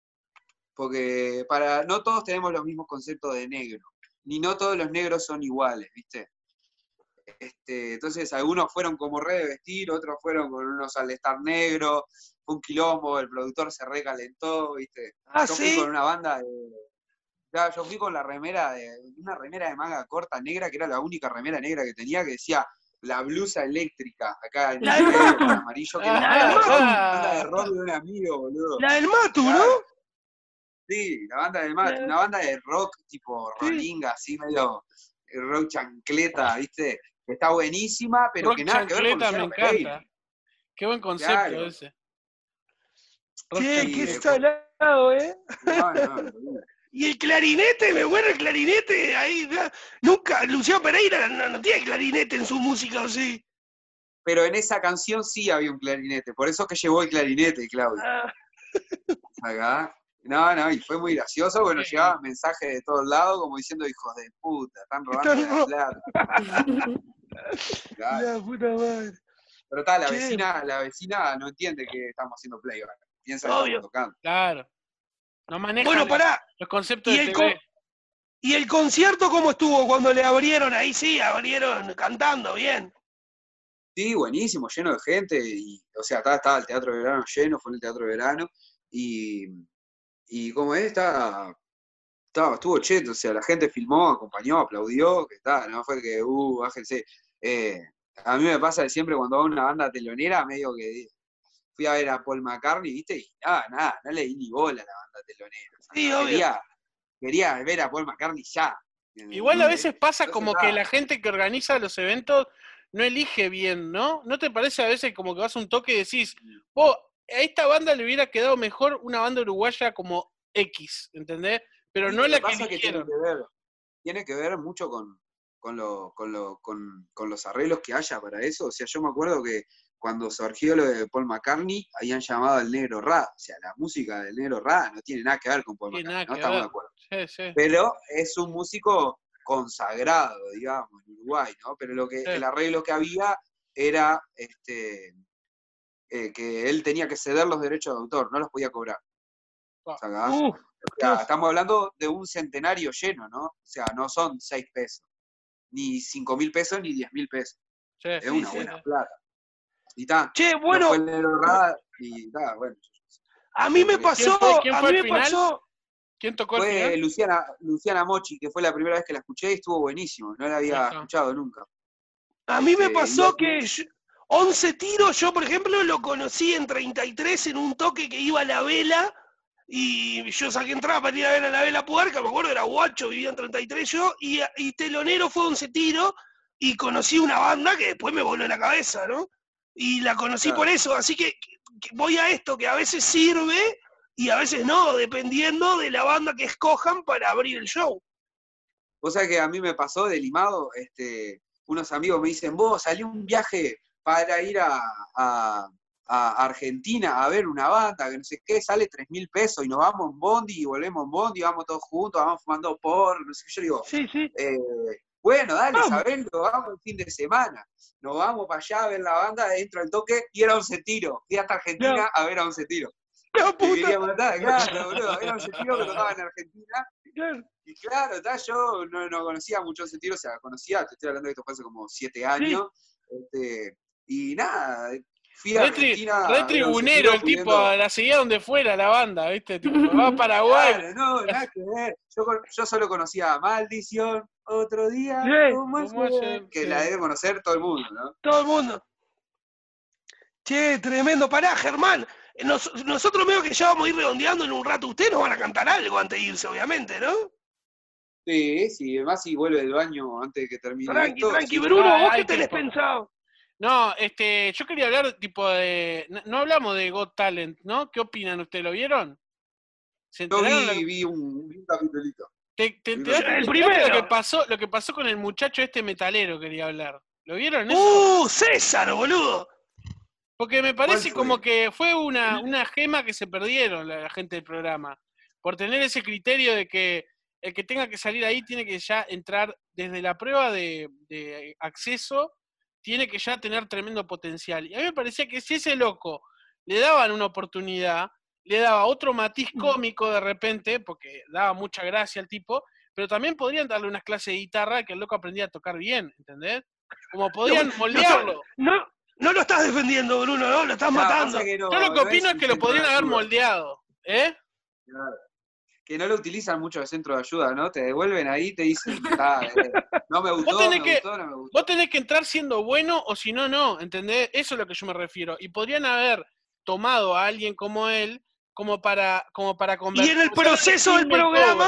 Porque para, no todos tenemos los mismos conceptos de negro, ni no todos los negros son iguales, ¿viste? Este, entonces algunos fueron como re de vestir, otros fueron con unos alestar negros, fue un quilombo, el productor se recalentó, ¿viste? Ah, Yo fui sí. con una banda de. Claro, yo fui con la remera de. Una remera de manga corta negra, que era la única remera negra que tenía, que decía la blusa eléctrica, acá en La el del medio, Matu. con amarillo, que era La una del banda de rock, Matu. una banda de rock de un amigo, boludo. La del Matu, ¿no? Claro. Sí, la banda de Matu, La- una banda de rock tipo Sí. rolinga, así medio eh, rock chancleta, ¿viste? Que está buenísima, pero Rock que nada que ver con chancleta me Luciano Pereira. encanta. Qué buen concepto Claro. ese. Rock Qué, Sí, qué eh, salado, ¿eh? No, no, boludo. y el clarinete, me muero el clarinete, ahí, ya, nunca, Luciano Pereira no, no tiene clarinete en su música, ¿o sí? Pero en esa canción sí había un clarinete, por eso que llevó el clarinete, Claudio. Ah, Acá. No, no, y fue muy gracioso, porque nos llegaban mensajes de todos lados como diciendo, hijos de puta, están robando Están la ro- plata. Claro. la puta madre. Pero tal, la Che. vecina, la vecina no entiende que estamos haciendo playback, piensa que Obvio. estamos tocando. Claro. No manejan Bueno, pará, los conceptos y de el, T co- V. ¿y el concierto cómo estuvo cuando le abrieron? Ahí sí, abrieron cantando, bien. Sí, buenísimo, lleno de gente, y, o sea, estaba, estaba el Teatro de Verano lleno, fue en el Teatro de Verano, y, y como es, estaba, estaba, estuvo cheto, o sea, la gente filmó, acompañó, aplaudió, que está, no fue que, uh, bájense. Eh, a mí me pasa de siempre cuando va una banda telonera, medio que fui a ver a Paul McCartney, ¿viste? Y nada, nada, no le di ni bola a la banda telonera. O sea, Sí, obvio. quería, quería ver a Paul McCartney ya. Igual a veces pasa Entonces, como nada. que la gente que organiza los eventos no elige bien, ¿no? ¿No te parece a veces como que vas a un toque y decís, vos, a esta banda le hubiera quedado mejor una banda uruguaya como X, ¿entendés? Pero Sí, no lo la que que pasa es que tiene eligieron. que ver, tiene que ver mucho con, con, lo, con, lo, con, con los arreglos que haya para eso. O sea, yo me acuerdo que cuando surgió lo de Paul McCartney, habían llamado al Negro Ra. O sea, la música del Negro Ra no tiene nada que ver con Paul Tiene McCartney, nada no que estamos ver. de acuerdo. Sí, sí. Pero es un músico consagrado, digamos, en Uruguay, ¿no? Pero lo que, Sí. el arreglo que había era este, eh, que él tenía que ceder los derechos de autor, no los podía cobrar. Ah. ¿Sacás? Uh, O sea, Dios. estamos hablando de un centenario lleno, ¿no? O sea, no son seis pesos, ni cinco mil pesos, ni diez mil pesos. Sí, Es sí, una sí, buena sí. plata. Y está, Che, no bueno, fue el Negro Ra, y está, bueno. a mí me ¿Quién pasó, fue- quién a fue mí al me final? pasó, ¿Quién tocó al Fue final? Luciana, Luciana Mochi, que fue la primera vez que la escuché y estuvo buenísimo. No la había Ajá. escuchado nunca. a mí me Este, pasó y- que yo- once tiros, yo por ejemplo lo conocí en treinta y tres en un toque que iba a La Vela y yo saqué entrada para ir a ver a La Vela Puerca, me acuerdo era guacho, vivía en treinta y tres yo, y, y telonero fue once tiros y conocí una banda que después me voló en la cabeza, ¿no? Y la conocí Claro. por eso, así que, que voy a esto, que a veces sirve y a veces no, dependiendo de la banda que escojan para abrir el show. Vos sabés que a mí me pasó de Limado, este, unos amigos me dicen, vos salí un viaje para ir a, a- a Argentina a ver una banda, que no sé qué, sale tres mil pesos y nos vamos en bondi y volvemos en bondi, vamos todos juntos, vamos fumando porro, no sé qué. Yo digo, Sí, sí. eh, bueno, dale, Vamos. sabelo, vamos el fin de semana. Nos vamos para allá a ver la banda, entro al toque y era once tiros. Fui hasta Argentina No. a ver a once tiros. ¡La Me puta! quería matar, claro, boludo. Era once tiros que tocaba en Argentina. Claro. Y claro, ta, yo no, no conocía mucho once tiros, o sea, conocía, te estoy hablando de esto fue hace como siete años. Este, y nada, fui a Re, tri- Argentina. re a ver once tribunero tiros el tipo, pudiendo- la seguía donde fuera la banda, ¿viste? Tipo, va a Paraguay. Claro, no, nada que ver. Yo, con- yo solo conocía Maldición, otro día, Sí, como como ayer, ayer, que sí. la debe conocer todo el mundo, ¿no? Todo el mundo. Che, tremendo. Pará, Germán. Nos- nosotros medio que ya vamos a ir redondeando en un rato. Ustedes nos van a cantar algo antes de irse, obviamente, ¿no? Sí, sí, además si vuelve del baño antes de que termine Tranqui, esto. tranqui. sí. Bruno, Ah, ¿vos hay qué tenés tiempo. pensado? No, este, yo quería hablar tipo de. No, no hablamos de Got Talent, ¿no? ¿Qué opinan ustedes? ¿Lo vieron? ¿Se Yo enteraron? lo vi, que- vi un, vi un capitulito. ¿Te, te vi un enteraste, El te enteraste lo primero. que pasó, lo que pasó con el muchacho este metalero? Quería hablar. ¿Lo vieron eso? ¡Uh, César, boludo! Porque me parece fue? como que fue una, una gema que se perdieron la, la gente del programa. Por tener ese criterio de que el que tenga que salir ahí tiene que ya entrar desde la prueba de, de acceso, tiene que ya tener tremendo potencial. Y a mí me parecía que si ese loco le daban una oportunidad, le daba otro matiz cómico de repente, porque daba mucha gracia al tipo, pero también podrían darle unas clases de guitarra que el loco aprendía a tocar bien, ¿entendés? Como podían No, moldearlo. No, no lo estás defendiendo, Bruno, ¿no? Lo estás No, matando. pasa que no, Yo lo que no opino es un que lo centro podrían de haber ayuda. moldeado, ¿eh? Claro. Que no lo utilizan mucho el centro de ayuda, ¿no? Te devuelven ahí y te dicen, "Ah, eh, no me gustó, tenés me que- gustó, no me gustó. Vos tenés que entrar siendo bueno o si no, no, ¿entendés? Eso es lo que yo me refiero. Y podrían haber tomado a alguien como él como para, como para Y convertir. en el proceso del programa,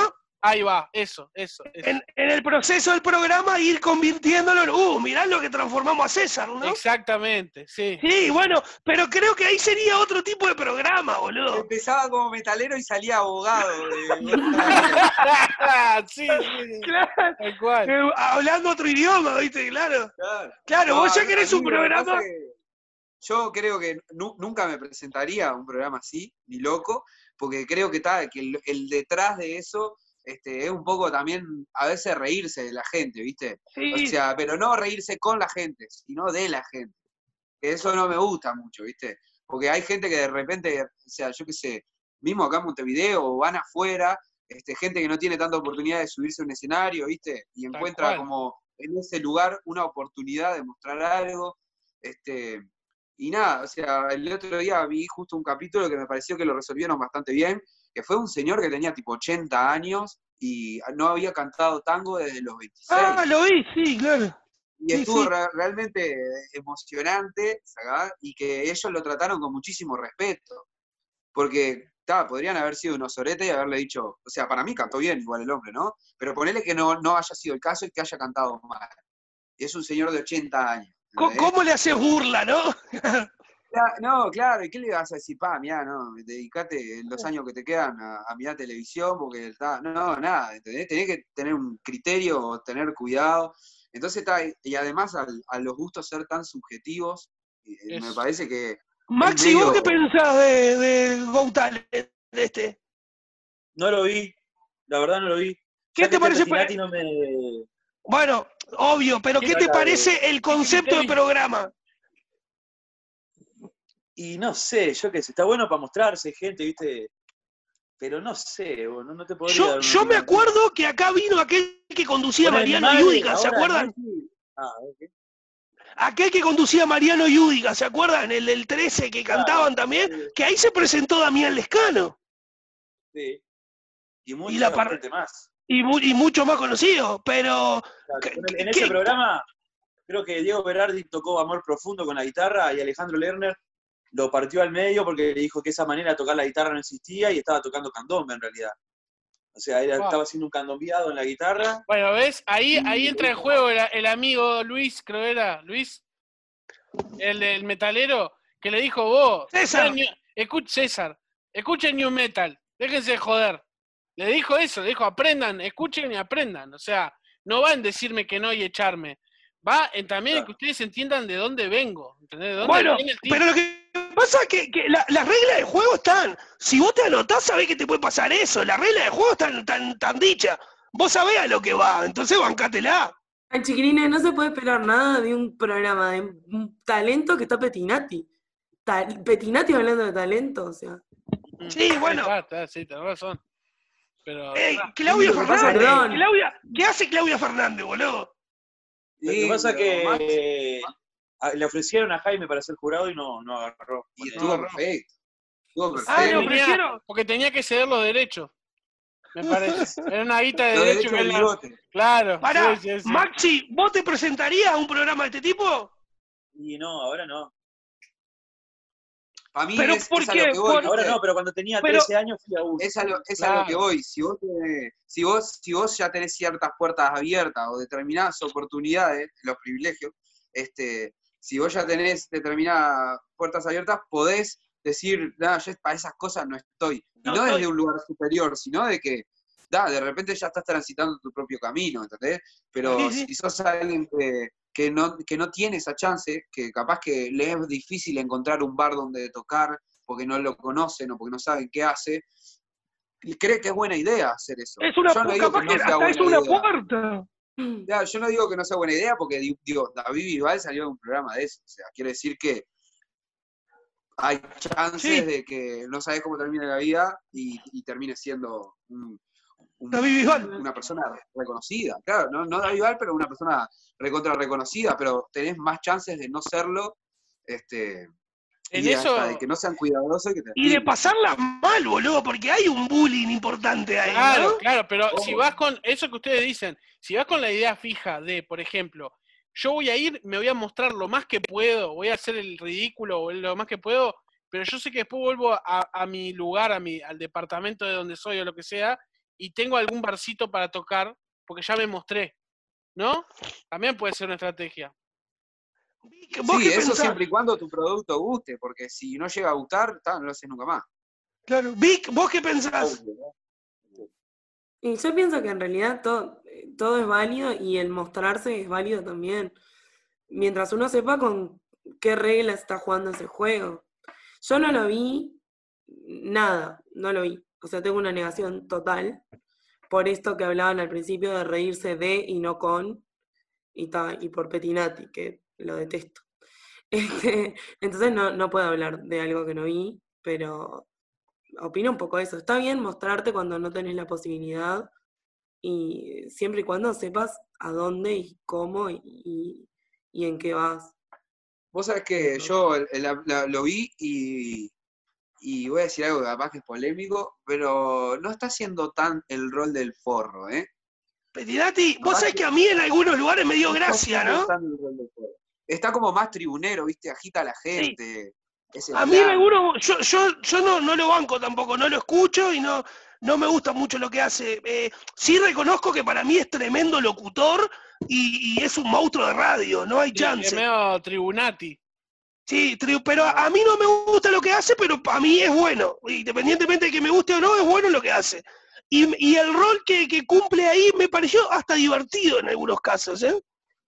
Ahí va, eso, eso, eso. En, en el proceso del programa ir convirtiéndolo en, uh, mirá lo que transformamos a César, ¿no? Exactamente, sí. Sí, bueno, pero creo que ahí sería otro tipo de programa, boludo. Empezaba como metalero y salía abogado. De... sí, sí, Claro, tal cual. eh, hablando otro idioma, ¿viste? Claro. Claro. Claro, No, vos ya no, querés a un mí lo que pasa programa. es que yo creo que nu- nunca me presentaría a un programa así, ni loco, porque creo que, está, que el, el detrás de eso este, es un poco también a veces reírse de la gente, ¿viste? O Sí, sea, pero no reírse con la gente, sino de la gente. Que eso no me gusta mucho, ¿viste? Porque hay gente que de repente, o sea, yo qué sé, mismo acá en Montevideo o van afuera, este, gente que no tiene tanta oportunidad de subirse a un escenario, ¿viste? Y Tal encuentra cual. como en ese lugar una oportunidad de mostrar algo. Este, y nada, o sea, el otro día vi justo un capítulo que me pareció que lo resolvieron bastante bien, que fue un señor que tenía tipo ochenta años y no había cantado tango desde los veintiséis. ah, lo vi, sí, claro. Y Sí, estuvo sí. re- realmente emocionante, ¿sabes? Y que ellos lo trataron con muchísimo respeto. Porque, ta, podrían haber sido unos soretes y haberle dicho, o sea, para mí cantó bien igual el hombre, ¿no? Pero ponele que no, no haya sido el caso y que haya cantado mal. Y es un señor de ochenta años. Co- ¿entendés? ¿Cómo le haces burla, no? Cla- No, claro, ¿y qué le vas a decir? Pa, mirá, no, dedicate los años que te quedan a, a mirar televisión, porque está, no, no, nada, ¿entendés? Tenés que tener un criterio, tener cuidado. Entonces está, y además al- a los gustos ser tan subjetivos, eh, me Es- parece que es Maxi, ¿vos qué medio. pensás de, de Go Talent, de este? No lo vi, la verdad no lo vi. ¿Qué Ya te que parece? Pettinati no me... Bueno, obvio, pero ¿Qué ¿qué te saca de- parece el concepto de programa? Y no sé, yo qué sé, está bueno para mostrarse, gente, ¿viste? Pero no sé, vos, no, no te podría Yo, dar una yo me opinión. acuerdo que acá vino aquel que conducía Con Mariano animales, Yudica, ¿se ahora acuerdan? Messi- Ah, ok. Aquel que conducía Mariano Yudica, ¿se acuerdan? El del trece que Claro, cantaban también, sí, que ahí se presentó Damián Lescano. sí. Y Y, mucha la par- gente más. y, mu- y mucho más conocido, pero... Claro, ¿qué- con el- en qué- ese programa, creo que Diego Berardi tocó Amor Profundo con la guitarra y Alejandro Lerner lo partió al medio porque le dijo que esa manera de tocar la guitarra no existía y estaba tocando candombe en realidad. O sea, era- Wow. estaba haciendo un candombeado en la guitarra. Bueno, ¿ves? Ahí, y- ahí entra en juego el, el amigo Luis, creo era, Luis, el del metalero, que le dijo, vos, César. vean New- escuch- César, escuchen New Metal, déjense de joder. Le dijo eso, le dijo, aprendan, escuchen y aprendan. O sea, no va en decirme que no y echarme. Va en también en que ustedes entiendan de dónde vengo, ¿entendés? De dónde Bueno, viene el tipo. pero lo que pasa es que, que la- las reglas del juego están. Si vos te anotás, sabés que te puede pasar eso. Las reglas del juego están tan, tan dichas. Vos sabés a lo que va, entonces bancátela. Ay, chiquilines, no se puede esperar nada de un programa de un talento que está Pettinati. Ta- Pettinati hablando de talento, o sea. Mm, Sí, bueno. Está, está, sí, tenés razón. Pero, Ey, ah, Claudia lo que pasa Fernández. es que- Claudia, ¿qué hace Claudia Fernández, boludo? Lo que Sí, pasa es pero Max- que a- le ofrecieron a Jaime para ser jurado y no, no agarró. Y No, estuvo no. perfecto. Estuvo Ah, le perfecto. tenía- ofrecieron. porque tenía que ceder los derechos, me parece. Era una guita de Los derechos. derechos que del él la- bigote. Claro, Pará, sí, sí, sí. Maxi, ¿vos te presentarías a un programa de este tipo? Y no, ahora no. Para mí Pero es, ¿por es a qué? lo que voy, Por- Ahora ¿viste? no, pero cuando tenía Pero- trece años fui a uno. Es a lo, es a lo Claro. que voy. Si vos, tenés- si, vos, si vos ya tenés ciertas puertas abiertas o determinadas oportunidades, los privilegios, este, si vos ya tenés determinadas puertas abiertas, podés decir, nada, yo para esas cosas no estoy. Y No no estoy. desde un lugar superior, sino de que, da, de repente ya estás transitando tu propio camino, ¿entendés? Pero Sí, sí. si sos alguien que, que, no, que no tiene esa chance, que capaz que le es difícil encontrar un bar donde tocar, porque no lo conocen o porque no saben qué hace, y cree que es buena idea hacer eso. Es una, Yo no digo capaz que que no sea hasta es buena una idea. puerta. Ya, yo no digo que no sea buena idea porque di- digo, David Bisbal salió de un programa de eso. O sea, quiere decir que hay chances Sí. de que no sabes cómo termina la vida y, y termine siendo un- un- David Bisbal. una persona reconocida. Claro, no, no David Bisbal, pero una persona recontra reconocida, pero tenés más chances de no serlo, este, En y eso, hasta de que no sean cuidadosos y que te Y de lastimen. pasarla mal, boludo, porque hay un bullying importante ahí, claro, ¿no? claro, pero si Ojo. vas con eso que ustedes dicen, si vas con la idea fija de, por ejemplo, yo voy a ir, me voy a mostrar lo más que puedo, voy a hacer el ridículo o lo más que puedo, pero yo sé que después vuelvo a, a mi lugar, a mi, al departamento de donde soy o lo que sea, y tengo algún barcito para tocar, porque ya me mostré, ¿no? También puede ser una estrategia. ¿Vos Sí, qué eso pensás? siempre y cuando tu producto guste, porque si no llega a gustar, ta, no lo haces nunca más. Claro, Vic, ¿vos qué pensás? Y yo pienso que en realidad todo, todo es válido y el mostrarse es válido también. Mientras uno sepa con qué reglas está jugando ese juego. Yo no lo vi, nada, no lo vi. O sea, tengo una negación total por esto que hablaban al principio de reírse de y no con, y, ta, y por Petinati, que lo detesto. Este, entonces no, no puedo hablar de algo que no vi, pero opino un poco eso. Está bien mostrarte cuando no tenés la posibilidad y siempre y cuando sepas a dónde y cómo y, y, y en qué vas. Vos sabés que yo la, la, lo vi y, y voy a decir algo que capaz que es polémico, pero no está haciendo tan el rol del forro, ¿eh? Petinati, vos Capaz sabés que que a mí en algunos lugares me dio no está gracia, haciendo ¿no? tan el rol del forro. Está como más tribunero, ¿viste? Agita a la Sí. gente. Ese A mí en plan. algunos, yo, yo, yo no, no lo banco tampoco, no lo escucho y no, no me gusta mucho lo que hace. Eh, sí reconozco que para mí es tremendo locutor y, y es un monstruo de radio, no hay Sí, es chance. medio Tribunati. Sí, tri- pero a, a mí no me gusta lo que hace, pero para mí es bueno. Independientemente de que me guste o no, es bueno lo que hace. Y, y el rol que, que cumple ahí me pareció hasta divertido en algunos casos, ¿eh?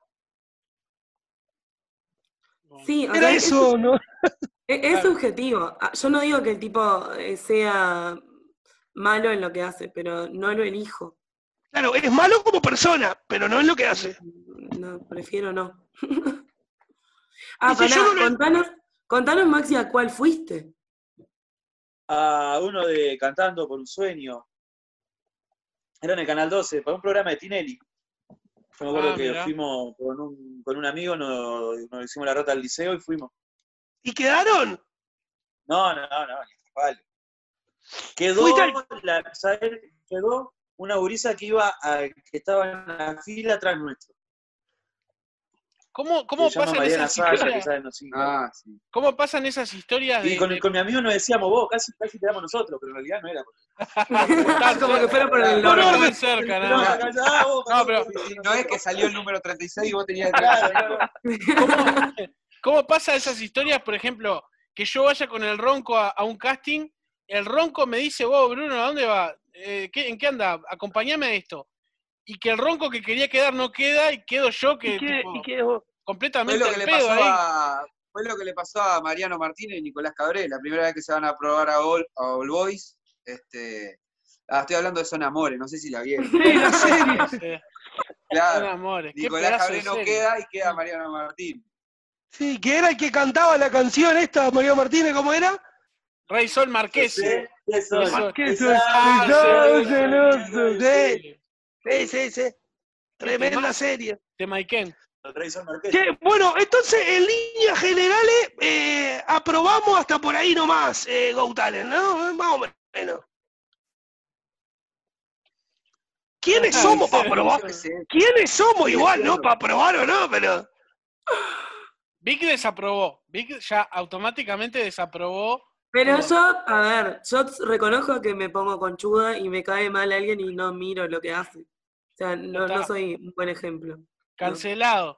Sí, o Era sea, es, eso, ¿no? es, es subjetivo. Ah, yo no digo que el tipo eh, sea malo en lo que hace, pero no lo elijo. Claro, es malo como persona, pero no es lo que hace. No, prefiero no. Ah, Dice, yo pará, no lo... contanos, contanos, Maxi, ¿a cuál fuiste? A uno de Cantando por un Sueño. Era en el Canal doce, para un programa de Tinelli. Yo me acuerdo Ah, que mirá. fuimos con un, con un amigo, nos, nos hicimos la ruta al liceo y fuimos. ¿Y quedaron? No, no, no, no, ni vale. Quedó, Fuiste al... la, ¿sabes? Quedó una gurisa que iba a, que estaba en la fila atrás nuestro. ¿Cómo, Se cómo llama pasan Mariana esas Saya, que historias? sabe, no sé. Ah, sí. ¿Cómo pasan esas historias Y de, con, de- con mi amigo nos decíamos, vos, casi, casi quedamos nosotros, pero en realidad no era. Tan Como que cerca. fuera por el Por norte. orden. Tan cerca, No, nada acá, más. ah, vos, No, pero- Sí, sí, no es que salió el número treinta y seis y vos tenías que Claro, claro. ¿Cómo, cómo pasa esas historias, por ejemplo, que yo vaya con el Ronco a, a un casting, el Ronco me dice, vos, Bruno, ¿a dónde va? Eh, ¿qué, ¿En qué anda? Acompáñame a esto. Y que el Ronco que quería quedar no queda y quedo yo que, ¿Y qué, tipo, y qué vos? Fue completamente lo que al le pedo pasó ahí. a fue lo que le pasó a Mariano Martínez y Nicolás Cabré, la primera vez que se van a probar a All, a All Boys. Este, ah, estoy hablando de Son Amores, no sé si la vieron. Sí, la serie. Sí, son Claro, amores. Qué Nicolás pedazo Cabré de no serie. queda y queda Mariano Martínez. Sí, que era el que cantaba la canción esta, María Martínez, ¿cómo era? Rey Sol Marqués. Sí, ¿qué soy? Eso- ¿Qué Esa- soy? Ah, Soy sí, celoso, sí. sí. Sí, sí, sí. Tremenda temazo. serie. De Maiken. El Rey Sol Marqués. Che, bueno, entonces en líneas generales eh, aprobamos hasta por ahí nomás, eh, Go Talent, ¿no? Más o menos. ¿Quiénes somos para aprobar? Yo qué sé. ¿Quiénes somos Sí, igual, no? entiendo. Para aprobar o no, pero... Vic desaprobó. Vic ya automáticamente desaprobó. Pero todo. yo, a ver, yo reconozco que me pongo conchuda y me cae mal alguien y no miro lo que hace. O sea, no, no soy un buen ejemplo. Cancelado.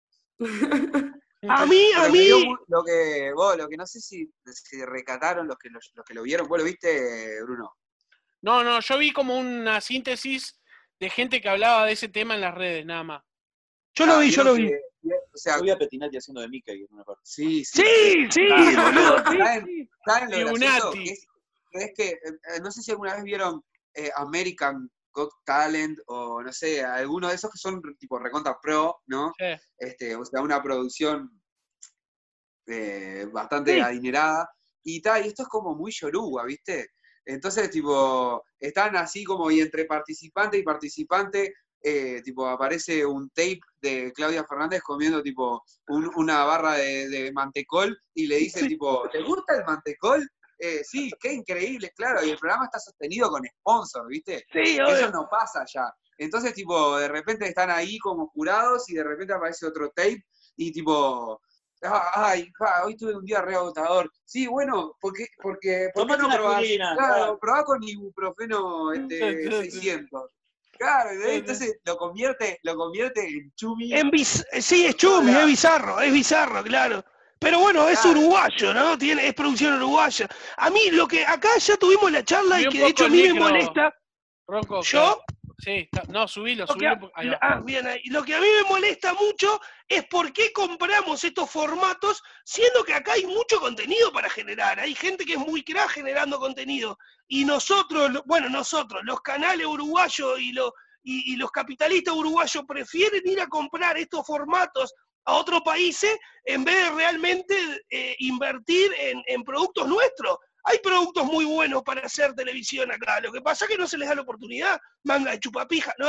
A mí, a Pero me dio mí... mu- lo que vos, lo que no sé si, si recataron los que, los, los que lo vieron. ¿Vos lo viste, Bruno? No, no, yo vi como una síntesis de gente que hablaba de ese tema en las redes, nada más. Yo lo Ah, vi, yo vieron lo vi. que- o sea, Yo vi a Petinati haciendo de Mickey en una parte. sí, sí. Sí, sí, Ah, boludo, sí, ¿saben? sí. ¿Saben lo gracioso? Tribunati. Que es, que es que, eh, no sé si alguna vez vieron eh, American Got Talent o no sé, alguno de esos que son tipo recontra pro, ¿no? Sí. Este, o sea, una producción eh, bastante Sí. adinerada. Y tal, y esto es como muy yoruba, ¿viste? Entonces, tipo, están así como y entre participante y participante, eh, tipo, aparece un tape de Claudia Fernández comiendo, tipo, un- una barra de, de mantecol y le dice, Sí. tipo, ¿te gusta el mantecol? Eh, sí, qué increíble, claro, y el programa está sostenido con sponsor, ¿viste? Sí, Eso obvio. no pasa ya. Entonces, tipo, de repente están ahí como jurados y de repente aparece otro tape y, tipo, Ay, ja, hoy tuve un día re agotador. Sí, bueno, porque, porque ¿por qué Tomate no una probás? aspirina, Claro, claro. probá con ibuprofeno este, seiscientos. Claro, ¿eh? Entonces lo convierte, lo convierte en chumi. En biz- sí, es por todos chumi, es lados. bizarro, es bizarro, claro. Pero bueno, es Claro. uruguayo, ¿no? Tiene, es producción uruguaya. A mí lo que acá ya tuvimos la charla y Subí un que de hecho poco a mí me necro, molesta, Ronco, yo, claro. Sí, está- no, subilo, lo que, subilo. a, un poco. Ahí va. ah, bien ahí. Lo que a mí me molesta mucho es por qué compramos estos formatos, siendo que acá hay mucho contenido para generar. Hay gente que es muy crack generando contenido. Y nosotros, lo- bueno, nosotros, los canales uruguayos y, los y, y los capitalistas uruguayos prefieren ir a comprar estos formatos a otros países en vez de realmente eh, invertir en, en productos nuestros. Hay productos muy buenos para hacer televisión acá. Lo que pasa es que no se les da la oportunidad. Manga de chupapija. No,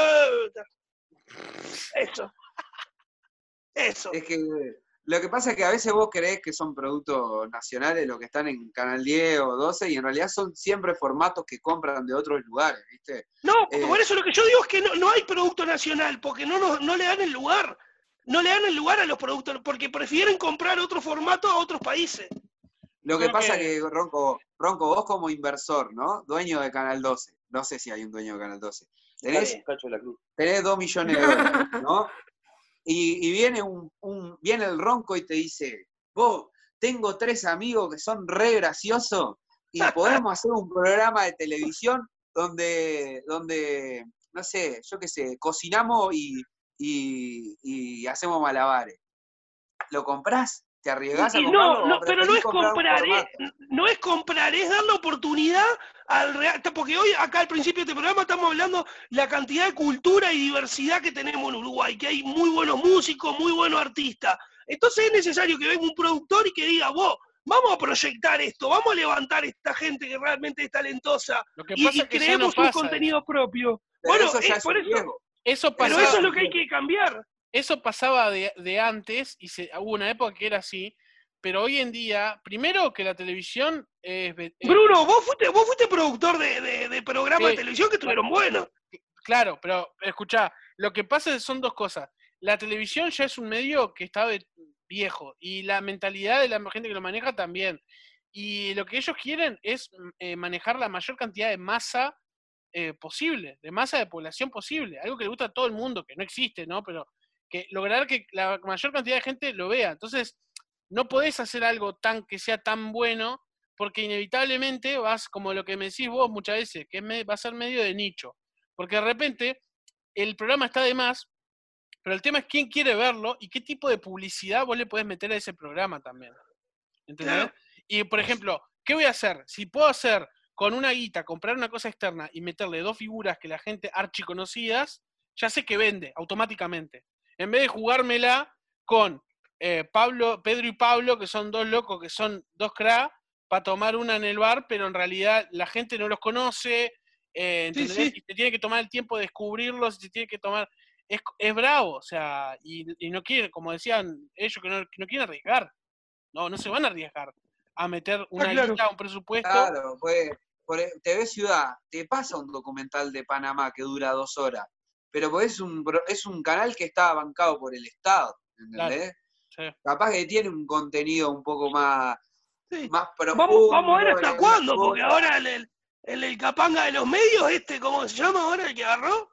eso. Eso. Es que lo que pasa es que a veces vos creés que son productos nacionales los que están en Canal diez o doce y en realidad son siempre formatos que compran de otros lugares, ¿viste? No, Eh, por eso lo que yo digo es que no, no hay producto nacional, porque no, nos- no le dan el lugar. No le dan el lugar a los productos, porque prefieren comprar otro formato a otros países. Lo que Creo pasa que- que, Ronco, Ronco, vos como inversor, ¿no? Dueño de Canal doce. No sé si hay un dueño de Canal doce. Tenés, Un cacho de la cruz. tenés dos millones de dólares, ¿no? Y, y viene un, un- viene el Ronco y te dice, vos, tengo tres amigos que son re graciosos y podemos hacer un programa de televisión donde, donde no sé, yo qué sé, cocinamos y, y, y hacemos malabares. ¿Lo comprás? ¿Te arriesgás Y, a y comprarlo? no, no, ¿O pero no preferís es comprar un comprar, eh, formato? no es comprar, es dar la oportunidad al real, porque hoy acá al principio de este programa estamos hablando la cantidad de cultura y diversidad que tenemos en Uruguay, que hay muy buenos músicos, muy buenos artistas. Entonces es necesario que venga un productor y que diga, vos, vamos a proyectar esto, vamos a levantar a esta gente que realmente es talentosa Lo que y, pasa y es que ya no creemos un pasa contenido eso. propio. Pero Bueno, eso ya es es por un eso, riesgo. Eso pero pasaba, eso es lo que hay que cambiar. eso pasaba de, de antes y se, hubo una época que era así, pero hoy en día, primero que la televisión es... es- Bruno, vos fuiste, vos fuiste productor de, de, de programas Sí, de televisión que estuvieron buenos. Claro, pero escuchá, lo que pasa son dos cosas. La televisión ya es un medio que está ve- viejo y la mentalidad de la gente que lo maneja también. Y lo que ellos quieren es eh, manejar la mayor cantidad de masa eh, posible, de masa de población posible. Algo que le gusta a todo el mundo, que no existe, ¿no? Pero que lograr que la mayor cantidad de gente lo vea. Entonces, no podés hacer algo tan que sea tan bueno porque inevitablemente vas, como lo que me decís vos muchas veces, que es me- va a ser medio de nicho. Porque de repente el programa está de más, pero el tema es quién quiere verlo y qué tipo de publicidad vos le podés meter a ese programa también. ¿Entendés? Claro. Y por ejemplo, ¿qué voy a hacer? Si puedo hacer con una guita, comprar una cosa externa y meterle dos figuras que la gente archiconocidas, ya sé que vende automáticamente. En vez de jugármela con eh, Pablo, Pedro y Pablo, que son dos locos, que son dos cra, para tomar una en el bar, pero en realidad la gente no los conoce, eh, Sí, ¿entendés? sí. Y te tiene que tomar el tiempo de descubrirlos, y te tiene que tomar... Es, es bravo, o sea, y, y no quieren, como decían ellos, que no, que no quieren arriesgar. No, no se van a arriesgar a meter una claro. guita, un presupuesto. Claro, pues, por T V Ciudad, te pasa un documental de Panamá que dura dos horas, pero pues es un, pro- es un canal que está bancado por el Estado, ¿entendés? Sí. Capaz que tiene un contenido un poco más, Sí. más Vamos, profundo. vamos a ver hasta una cuándo, porque cosa. ahora el, el, el, el capanga de los medios, este, ¿cómo se llama ahora el que agarró?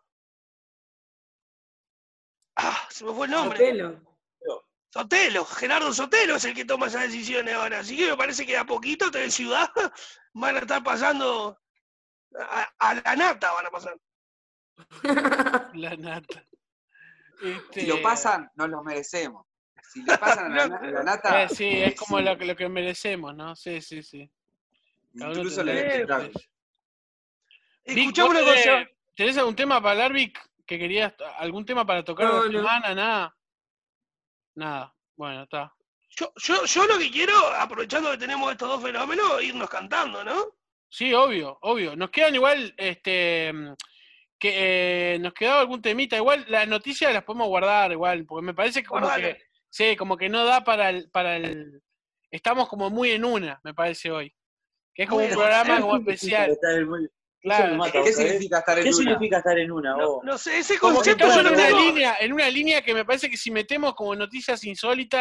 Ah, se me fue el nombre. Sotelo. Sotelo, Gerardo Sotelo es el que toma esas decisiones ahora. Así que me parece que de a poquito T V Ciudad van a estar pasando a, a la nata, van a pasar. La nata. Este, Si lo pasan, nos lo merecemos. Si le pasan a la, na- a la nata, eh, sí, es como sí, lo, que- lo que merecemos, ¿no? Sí, sí, sí. Cada uno incluso tendrá el que Eh, espectáculo. precio. Vic, Escuchame ¿vos una cosa. tenés, tenés algún tema para hablar, Vic? ¿Que querías algún tema para tocar No, la no. semana? Nada. Nada. Bueno, está. Yo, yo, yo lo que quiero, aprovechando que tenemos estos dos fenómenos, irnos cantando, ¿no? Sí, obvio, obvio. Nos quedan igual, este, que eh, nos quedaba algún temita. Igual las noticias las podemos guardar, igual, porque me parece que como Guardale. que, sí, como que no da para el, para el, estamos como muy en una, me parece hoy. Que es como Muy un en programa una. como Eso especial. está muy- Claro. Eso me mata, ¿Qué ¿vos sabés? significa estar en ¿Qué una? significa estar en una? No, vos? no sé, ese Como que concepto estamos yo en lo una tengo. línea, en una línea que me parece que si metemos como noticias insólitas,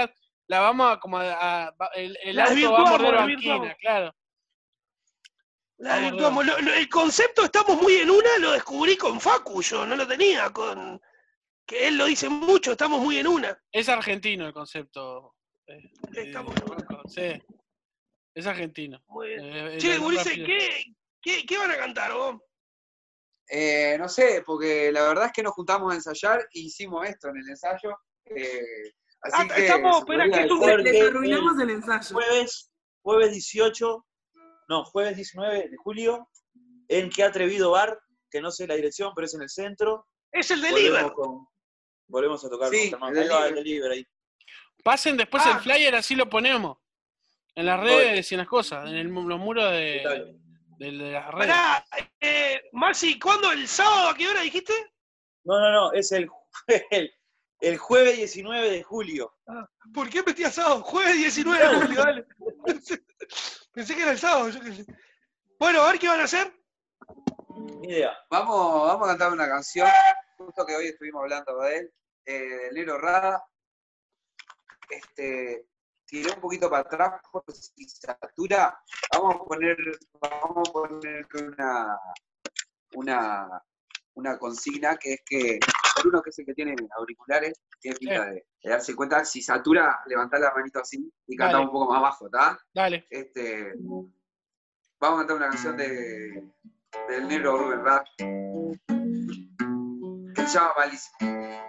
la vamos a como a, a- el, el La auto va a desvirtuamos, morder la banquina, desvirtuamos. claro. La Vamos, desvirtuamos. Lo- lo- el concepto estamos muy en una, lo descubrí con Facu, yo no lo tenía, con que él lo dice mucho, estamos muy en una. Es argentino el concepto. eh, eh, Estamos en una. Rocco, sí, es argentino. Muy bien. Eh, Che, el- Ulises, rápido. ¿qué, qué, qué van a cantar vos? Eh, no sé, porque la verdad es que nos juntamos a ensayar y hicimos esto en el ensayo. eh, así Ah, que estamos, se espera, podría que es un- decir- Les Porque arruinamos el el ensayo. jueves, jueves dieciocho, no, jueves diecinueve de julio, en Qué Atrevido Bar, que no sé la dirección, pero es en el centro. es el Volvemos, deliver. con, volvemos a tocar Sí, con Germán. el Ahí va, delivery. el delivery ahí. Pasen después Ah. el flyer, así lo ponemos. En las redes y en las cosas, en el- los muros de, Dale. de, de las redes. Pará, eh, Maxi, ¿cuándo? ¿El sábado? ¿A qué hora dijiste? No, no, no, es el, el, el jueves diecinueve de julio. ¿Por qué metí a sábado? Jueves diecinueve de julio, dale. Pensé que era el sábado, yo qué sé. Bueno, a ver qué van a hacer. Ni idea. Vamos, vamos a cantar una canción, justo que hoy estuvimos hablando de él, eh, del Negro Rada. Este, tiré un poquito para atrás por si satura. Vamos a poner, vamos a poner una, una, una consigna que es que uno que es el que tiene auriculares tiene pinta de, de darse cuenta. Si satura, levantar la manito así y cantar Dale. un poco más bajo, ¿está? Dale. Este, vamos a cantar una canción de, del Negro Rubén Rap que se llama Malísimo.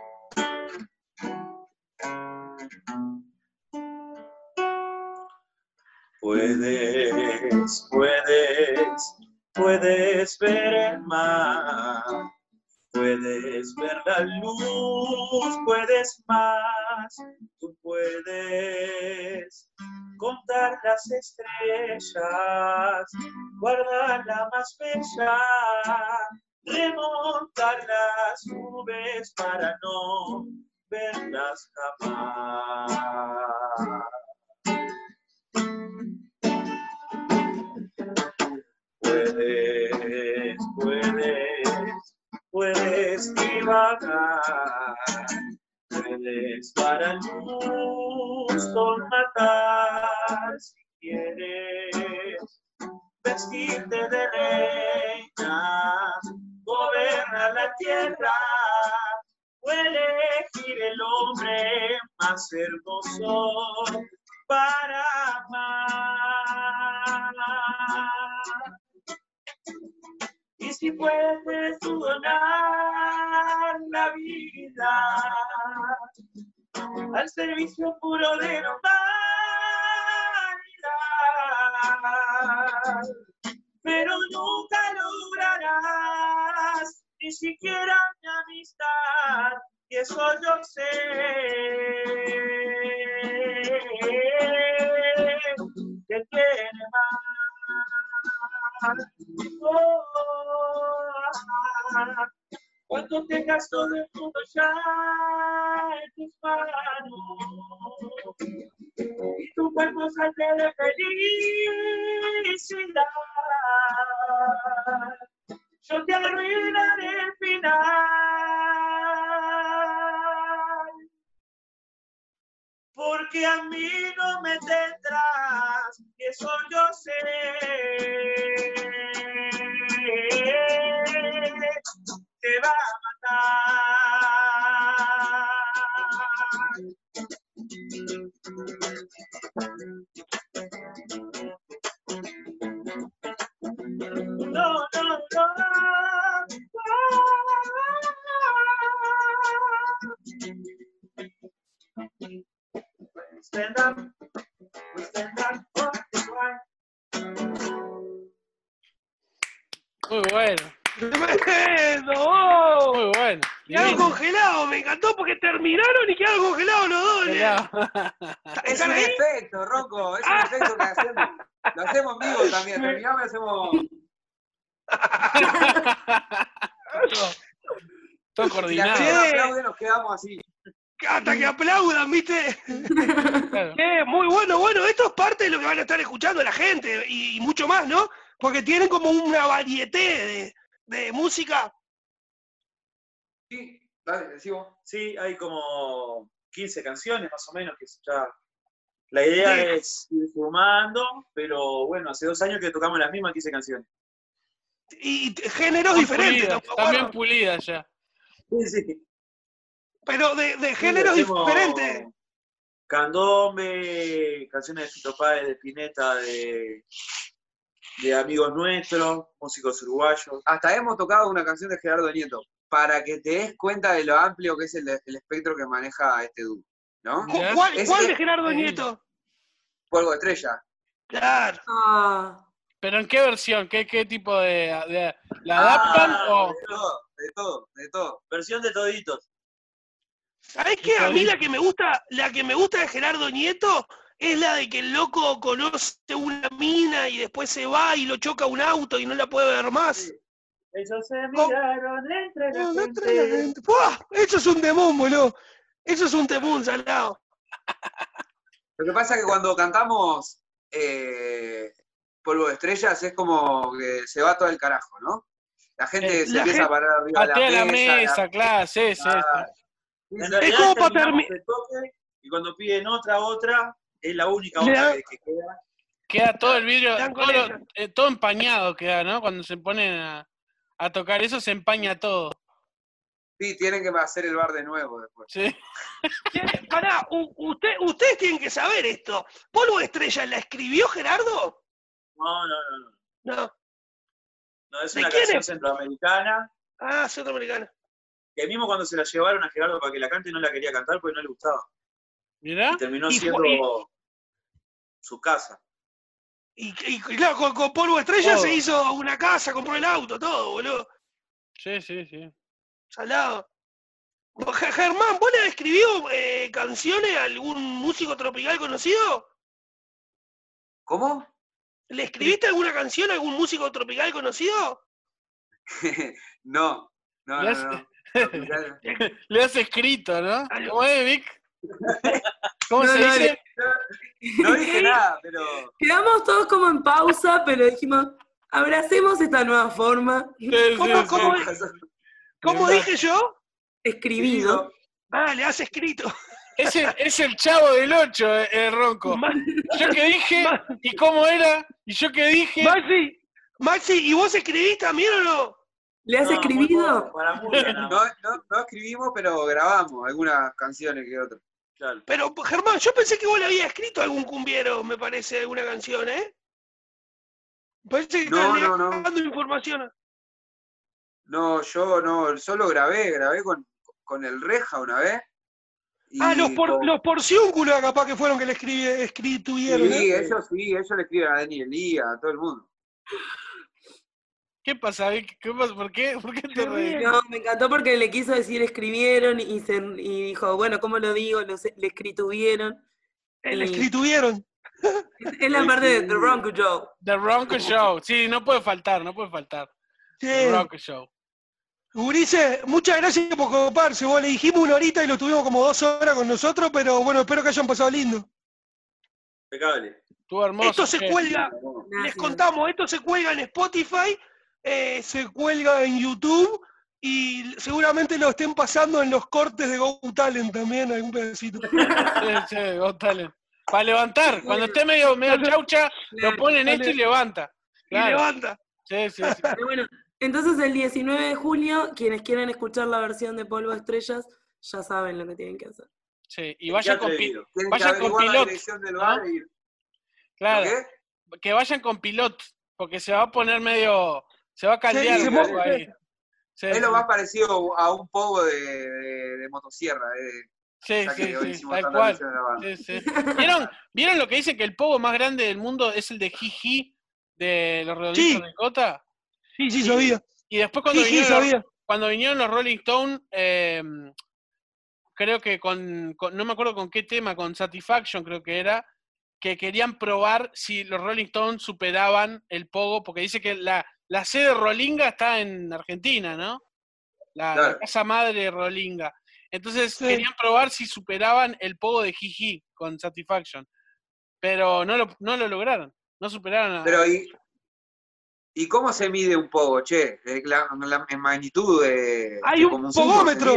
Puedes, puedes, puedes ver el mar, puedes ver la luz, puedes más, tú puedes contar las estrellas, guardar la más bella, remontar las nubes para no verlas jamás. Puedes, puedes, puedes divagar, puedes para luz con matar si quieres, vestirte de reina, gobernar la tierra, o elegir el hombre más hermoso para amar. Y si puedes donar la vida al servicio puro de la humanidad, pero nunca lograrás ni siquiera mi amistad, y eso yo sé. Que tiene más. Oh, cuando tengas todo el mundo ya en tus manos y tu cuerpo salte de felicidad, yo te arruinaré el final, porque a mí no me tendrás, y eso yo sé. Te va a matar. No, no, no. Stand up, stand up for the right. Muy bueno, ¡Tremendo! ¡Oh! muy bueno. Quedaron Divino. congelados, me encantó porque terminaron y quedaron congelados los dos. Mirá. Es ¿Están un ahí? efecto, Rocco, es un efecto que hacemos. Lo hacemos en vivo también, terminamos y hacemos. todo, todo Si la coordinado. gente no Sí. aplaude, nos quedamos así. Hasta que aplaudan, ¿viste? Claro. Eh, muy bueno, bueno, esto es parte de lo que van a estar escuchando la gente y, y mucho más, ¿no? Porque tienen como una variedad de, de música. Sí, dale, decimos. Sí, hay como quince canciones más o menos que ya La idea de- es ir sumando, pero bueno, hace dos años que tocamos las mismas quince canciones. y t- géneros Están diferentes, pulidas, ¿estamos de están bien acuerdo? pulidas ya. Sí, sí. Pero de, de Sí, géneros hacemos diferentes. candombe, canciones de Fito Páez, de Spinetta, de, de amigos nuestros, músicos uruguayos. Hasta hemos tocado una canción de Gerardo Nieto, para que te des cuenta de lo amplio que es el, el espectro que maneja este dúo, ¿no? Cu- Mirá. ¿Cuál, Es- cuál es- de Gerardo es- Nieto? Polvo de Estrella. Claro. Ah, ¿Pero en qué versión? ¿Qué, qué tipo de, de- ¿La adaptan Ah, o...? De todo, de todo, de todo. Versión de toditos. ¿Sabés qué? A mí la que me gusta, la que me gusta de Gerardo Nieto es la de que el loco conoce una mina y después se va y lo choca un auto y no la puede ver más. Sí. Ellos se ¿Cómo? miraron entre la No, no entra la gente. gente. ¡Buah! Eso es un temón, boludo. Eso es un temón, salado. Lo que pasa es que cuando cantamos eh, Polvo de Estrellas es como que se va todo el carajo, ¿no? La gente Eh, se la empieza gente- a parar arriba de Patea la la mesa. mesa, la- claro, sí, sí, sí. Ah, sí, En sí. realidad como para terminamos termi- el toque y cuando piden otra, otra, es la única Le otra da- que, que queda. Queda todo el vidrio, Dan con todo, lo- esa. eh, todo empañado queda, ¿no? Cuando se ponen a, a tocar eso se empaña todo. Sí, tienen que hacer el bar de nuevo después. Sí. Eh, Pará, u- usted, ustedes tienen que saber esto. ¿Polvo de Estrella la escribió Gerardo? No, no, no, no. No. No, es ¿De una quién canción es? centroamericana Ah, centroamericana. que mismo cuando se la llevaron a Gerardo para que la cante no la quería cantar porque no le gustaba. ¿Mirá? Y terminó Y siendo fue- y- su casa. Y, y- y claro, con, con Polvo de Estrella Todo. se hizo una casa, compró el auto, todo, boludo. Sí, sí, sí. Salado. Ge- Germán, ¿vos le escribió eh, canciones a algún músico tropical conocido? ¿Cómo? ¿Le escribiste alguna canción a algún músico tropical conocido? No, no, Le no, hace- no. Tropical. Le has escrito, ¿no? Aló. ¿Cómo es, Vic? ¿Cómo No, se no, dice? No dije nada, pero quedamos todos como en pausa, pero dijimos, abracemos esta nueva forma. Sí, sí, ¿Cómo, sí. cómo, cómo Verdad. dije yo? Escribido. Ah, le has escrito. Es el, es el chavo del ocho, eh, el ronco. Ma- Yo que dije, Ma- ¿y cómo era? ¿Y yo que dije? Maxi, Maxi, ¿y vos escribís también o no? ¿Le has No, muy escribido? poco, para música nada no, más. no, no escribimos, pero grabamos algunas canciones que otras. Claro. Pero, Germán, yo pensé que vos le habías escrito a algún cumbiero, me parece, alguna canción, ¿eh? Parece que No, estás no, no. negando información. No, yo no, solo grabé, grabé con, con el Reja una vez. y Ah, los, por, con- los porciúnculos capaz que fueron que le escribi, escribieron, Sí, ¿eh? ellos sí, ellos le escriben a Dani Elías, a todo el mundo. ¿Qué pasa, Vic? ¿Qué pasa? ¿Por qué? ¿Por qué te Qué reís? bien. No, me encantó porque le quiso decir escribieron y, se, y dijo, bueno, ¿cómo lo digo? Lo, se- le escrituvieron. Eh, Le Y- escribieron. Es, es la Sí, parte de sí. The Ronco Joe. The Ronco Show. Sí, no puede faltar, no puede faltar. The Sí. Ronco Show. Ulises, muchas gracias por coparse. Vos le dijimos una horita y lo tuvimos como dos horas con nosotros, pero bueno, espero que hayan pasado lindo. Impecable. Estuvo hermoso. Esto se che. cuelga, les Gracias. contamos, esto se cuelga en Spotify, eh, se cuelga en YouTube y seguramente lo estén pasando en los cortes de Go Talent también, algún pedacito. Sí, sí, Got Talent. Para levantar. Cuando esté medio, medio chaucha, lo Claro. pone en esto y Dale. levanta. Y Claro. levanta. Sí, sí, sí. Pero bueno, entonces el diecinueve de julio, quienes quieran escuchar la versión de Polvo de Estrellas, ya saben lo que tienen que hacer. Sí, y vayan con, pi- atrevido. Tienen Vayan que con averiguar la pilot, dirección del ¿no? bar y... claro, ¿Qué? que vayan con pilot, porque se va a poner medio, se va a caldear Sí, un se poco mo- ahí. Sí, Es lo sí. más parecido a un pogo de, de, de motosierra. eh. Sí, Ya que sí, hoy sí, hicimos tal tanta cual. mención a la banda. Sí, sí. ¿Vieron, ¿Vieron lo que dice que el pogo más grande del mundo es el de Jiji, de los redonditos Sí. de Cota? Sí, sí, sabía. Y después cuando Sí, sí, vinieron, sabía. cuando vinieron los Rolling Stones, eh, creo que con, con- no me acuerdo con qué tema, con Satisfaction creo que era, que querían probar si los Rolling Stones superaban el pogo, porque dice que la, la sede Rolinga está en Argentina, ¿no? La, la Claro. casa madre de Rolinga. Entonces Sí. querían probar si superaban el pogo de Jiji con Satisfaction. Pero no lo, no lo lograron, no superaron a... Pero ¿y, ¿y cómo se mide un pogo, che? Eh, La, la- en magnitud de... Hay de un como cinco pogómetro. se mide.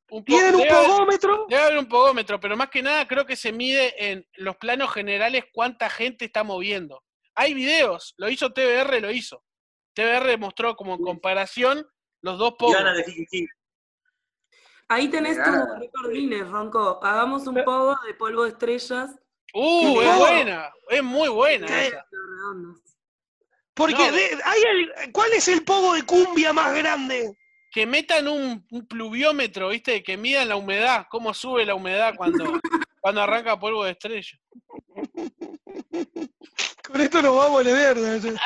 Un po- ¿Tienen un debe haber- pogómetro? Debe haber un pogómetro, pero más que nada creo que se mide en los planos generales cuánta gente está moviendo. Hay videos, lo hizo T V R, lo hizo. T V R mostró como en comparación los dos Y pogos. ganan de Jiji. Ahí tenés Me tu gana. récord Guinness, Ronco. Hagamos un pogo de polvo de estrellas. Uh, ¿Qué es pogo? buena, es muy buena ¿Qué? esa. redondos. Porque No. de- hay el- ¿cuál es el pogo de cumbia más grande? Que metan un, un pluviómetro, ¿viste? Que midan la humedad, cómo sube la humedad cuando, cuando arranca polvo de estrella. Con esto nos vamos a la mierda.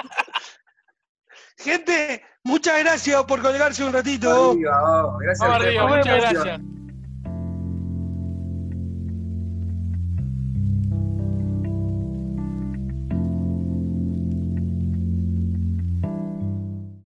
Gente, muchas gracias por colgarse un ratito. Arriba, oh, gracias a Vamos ustedes arriba, por la muchas invitación. gracias.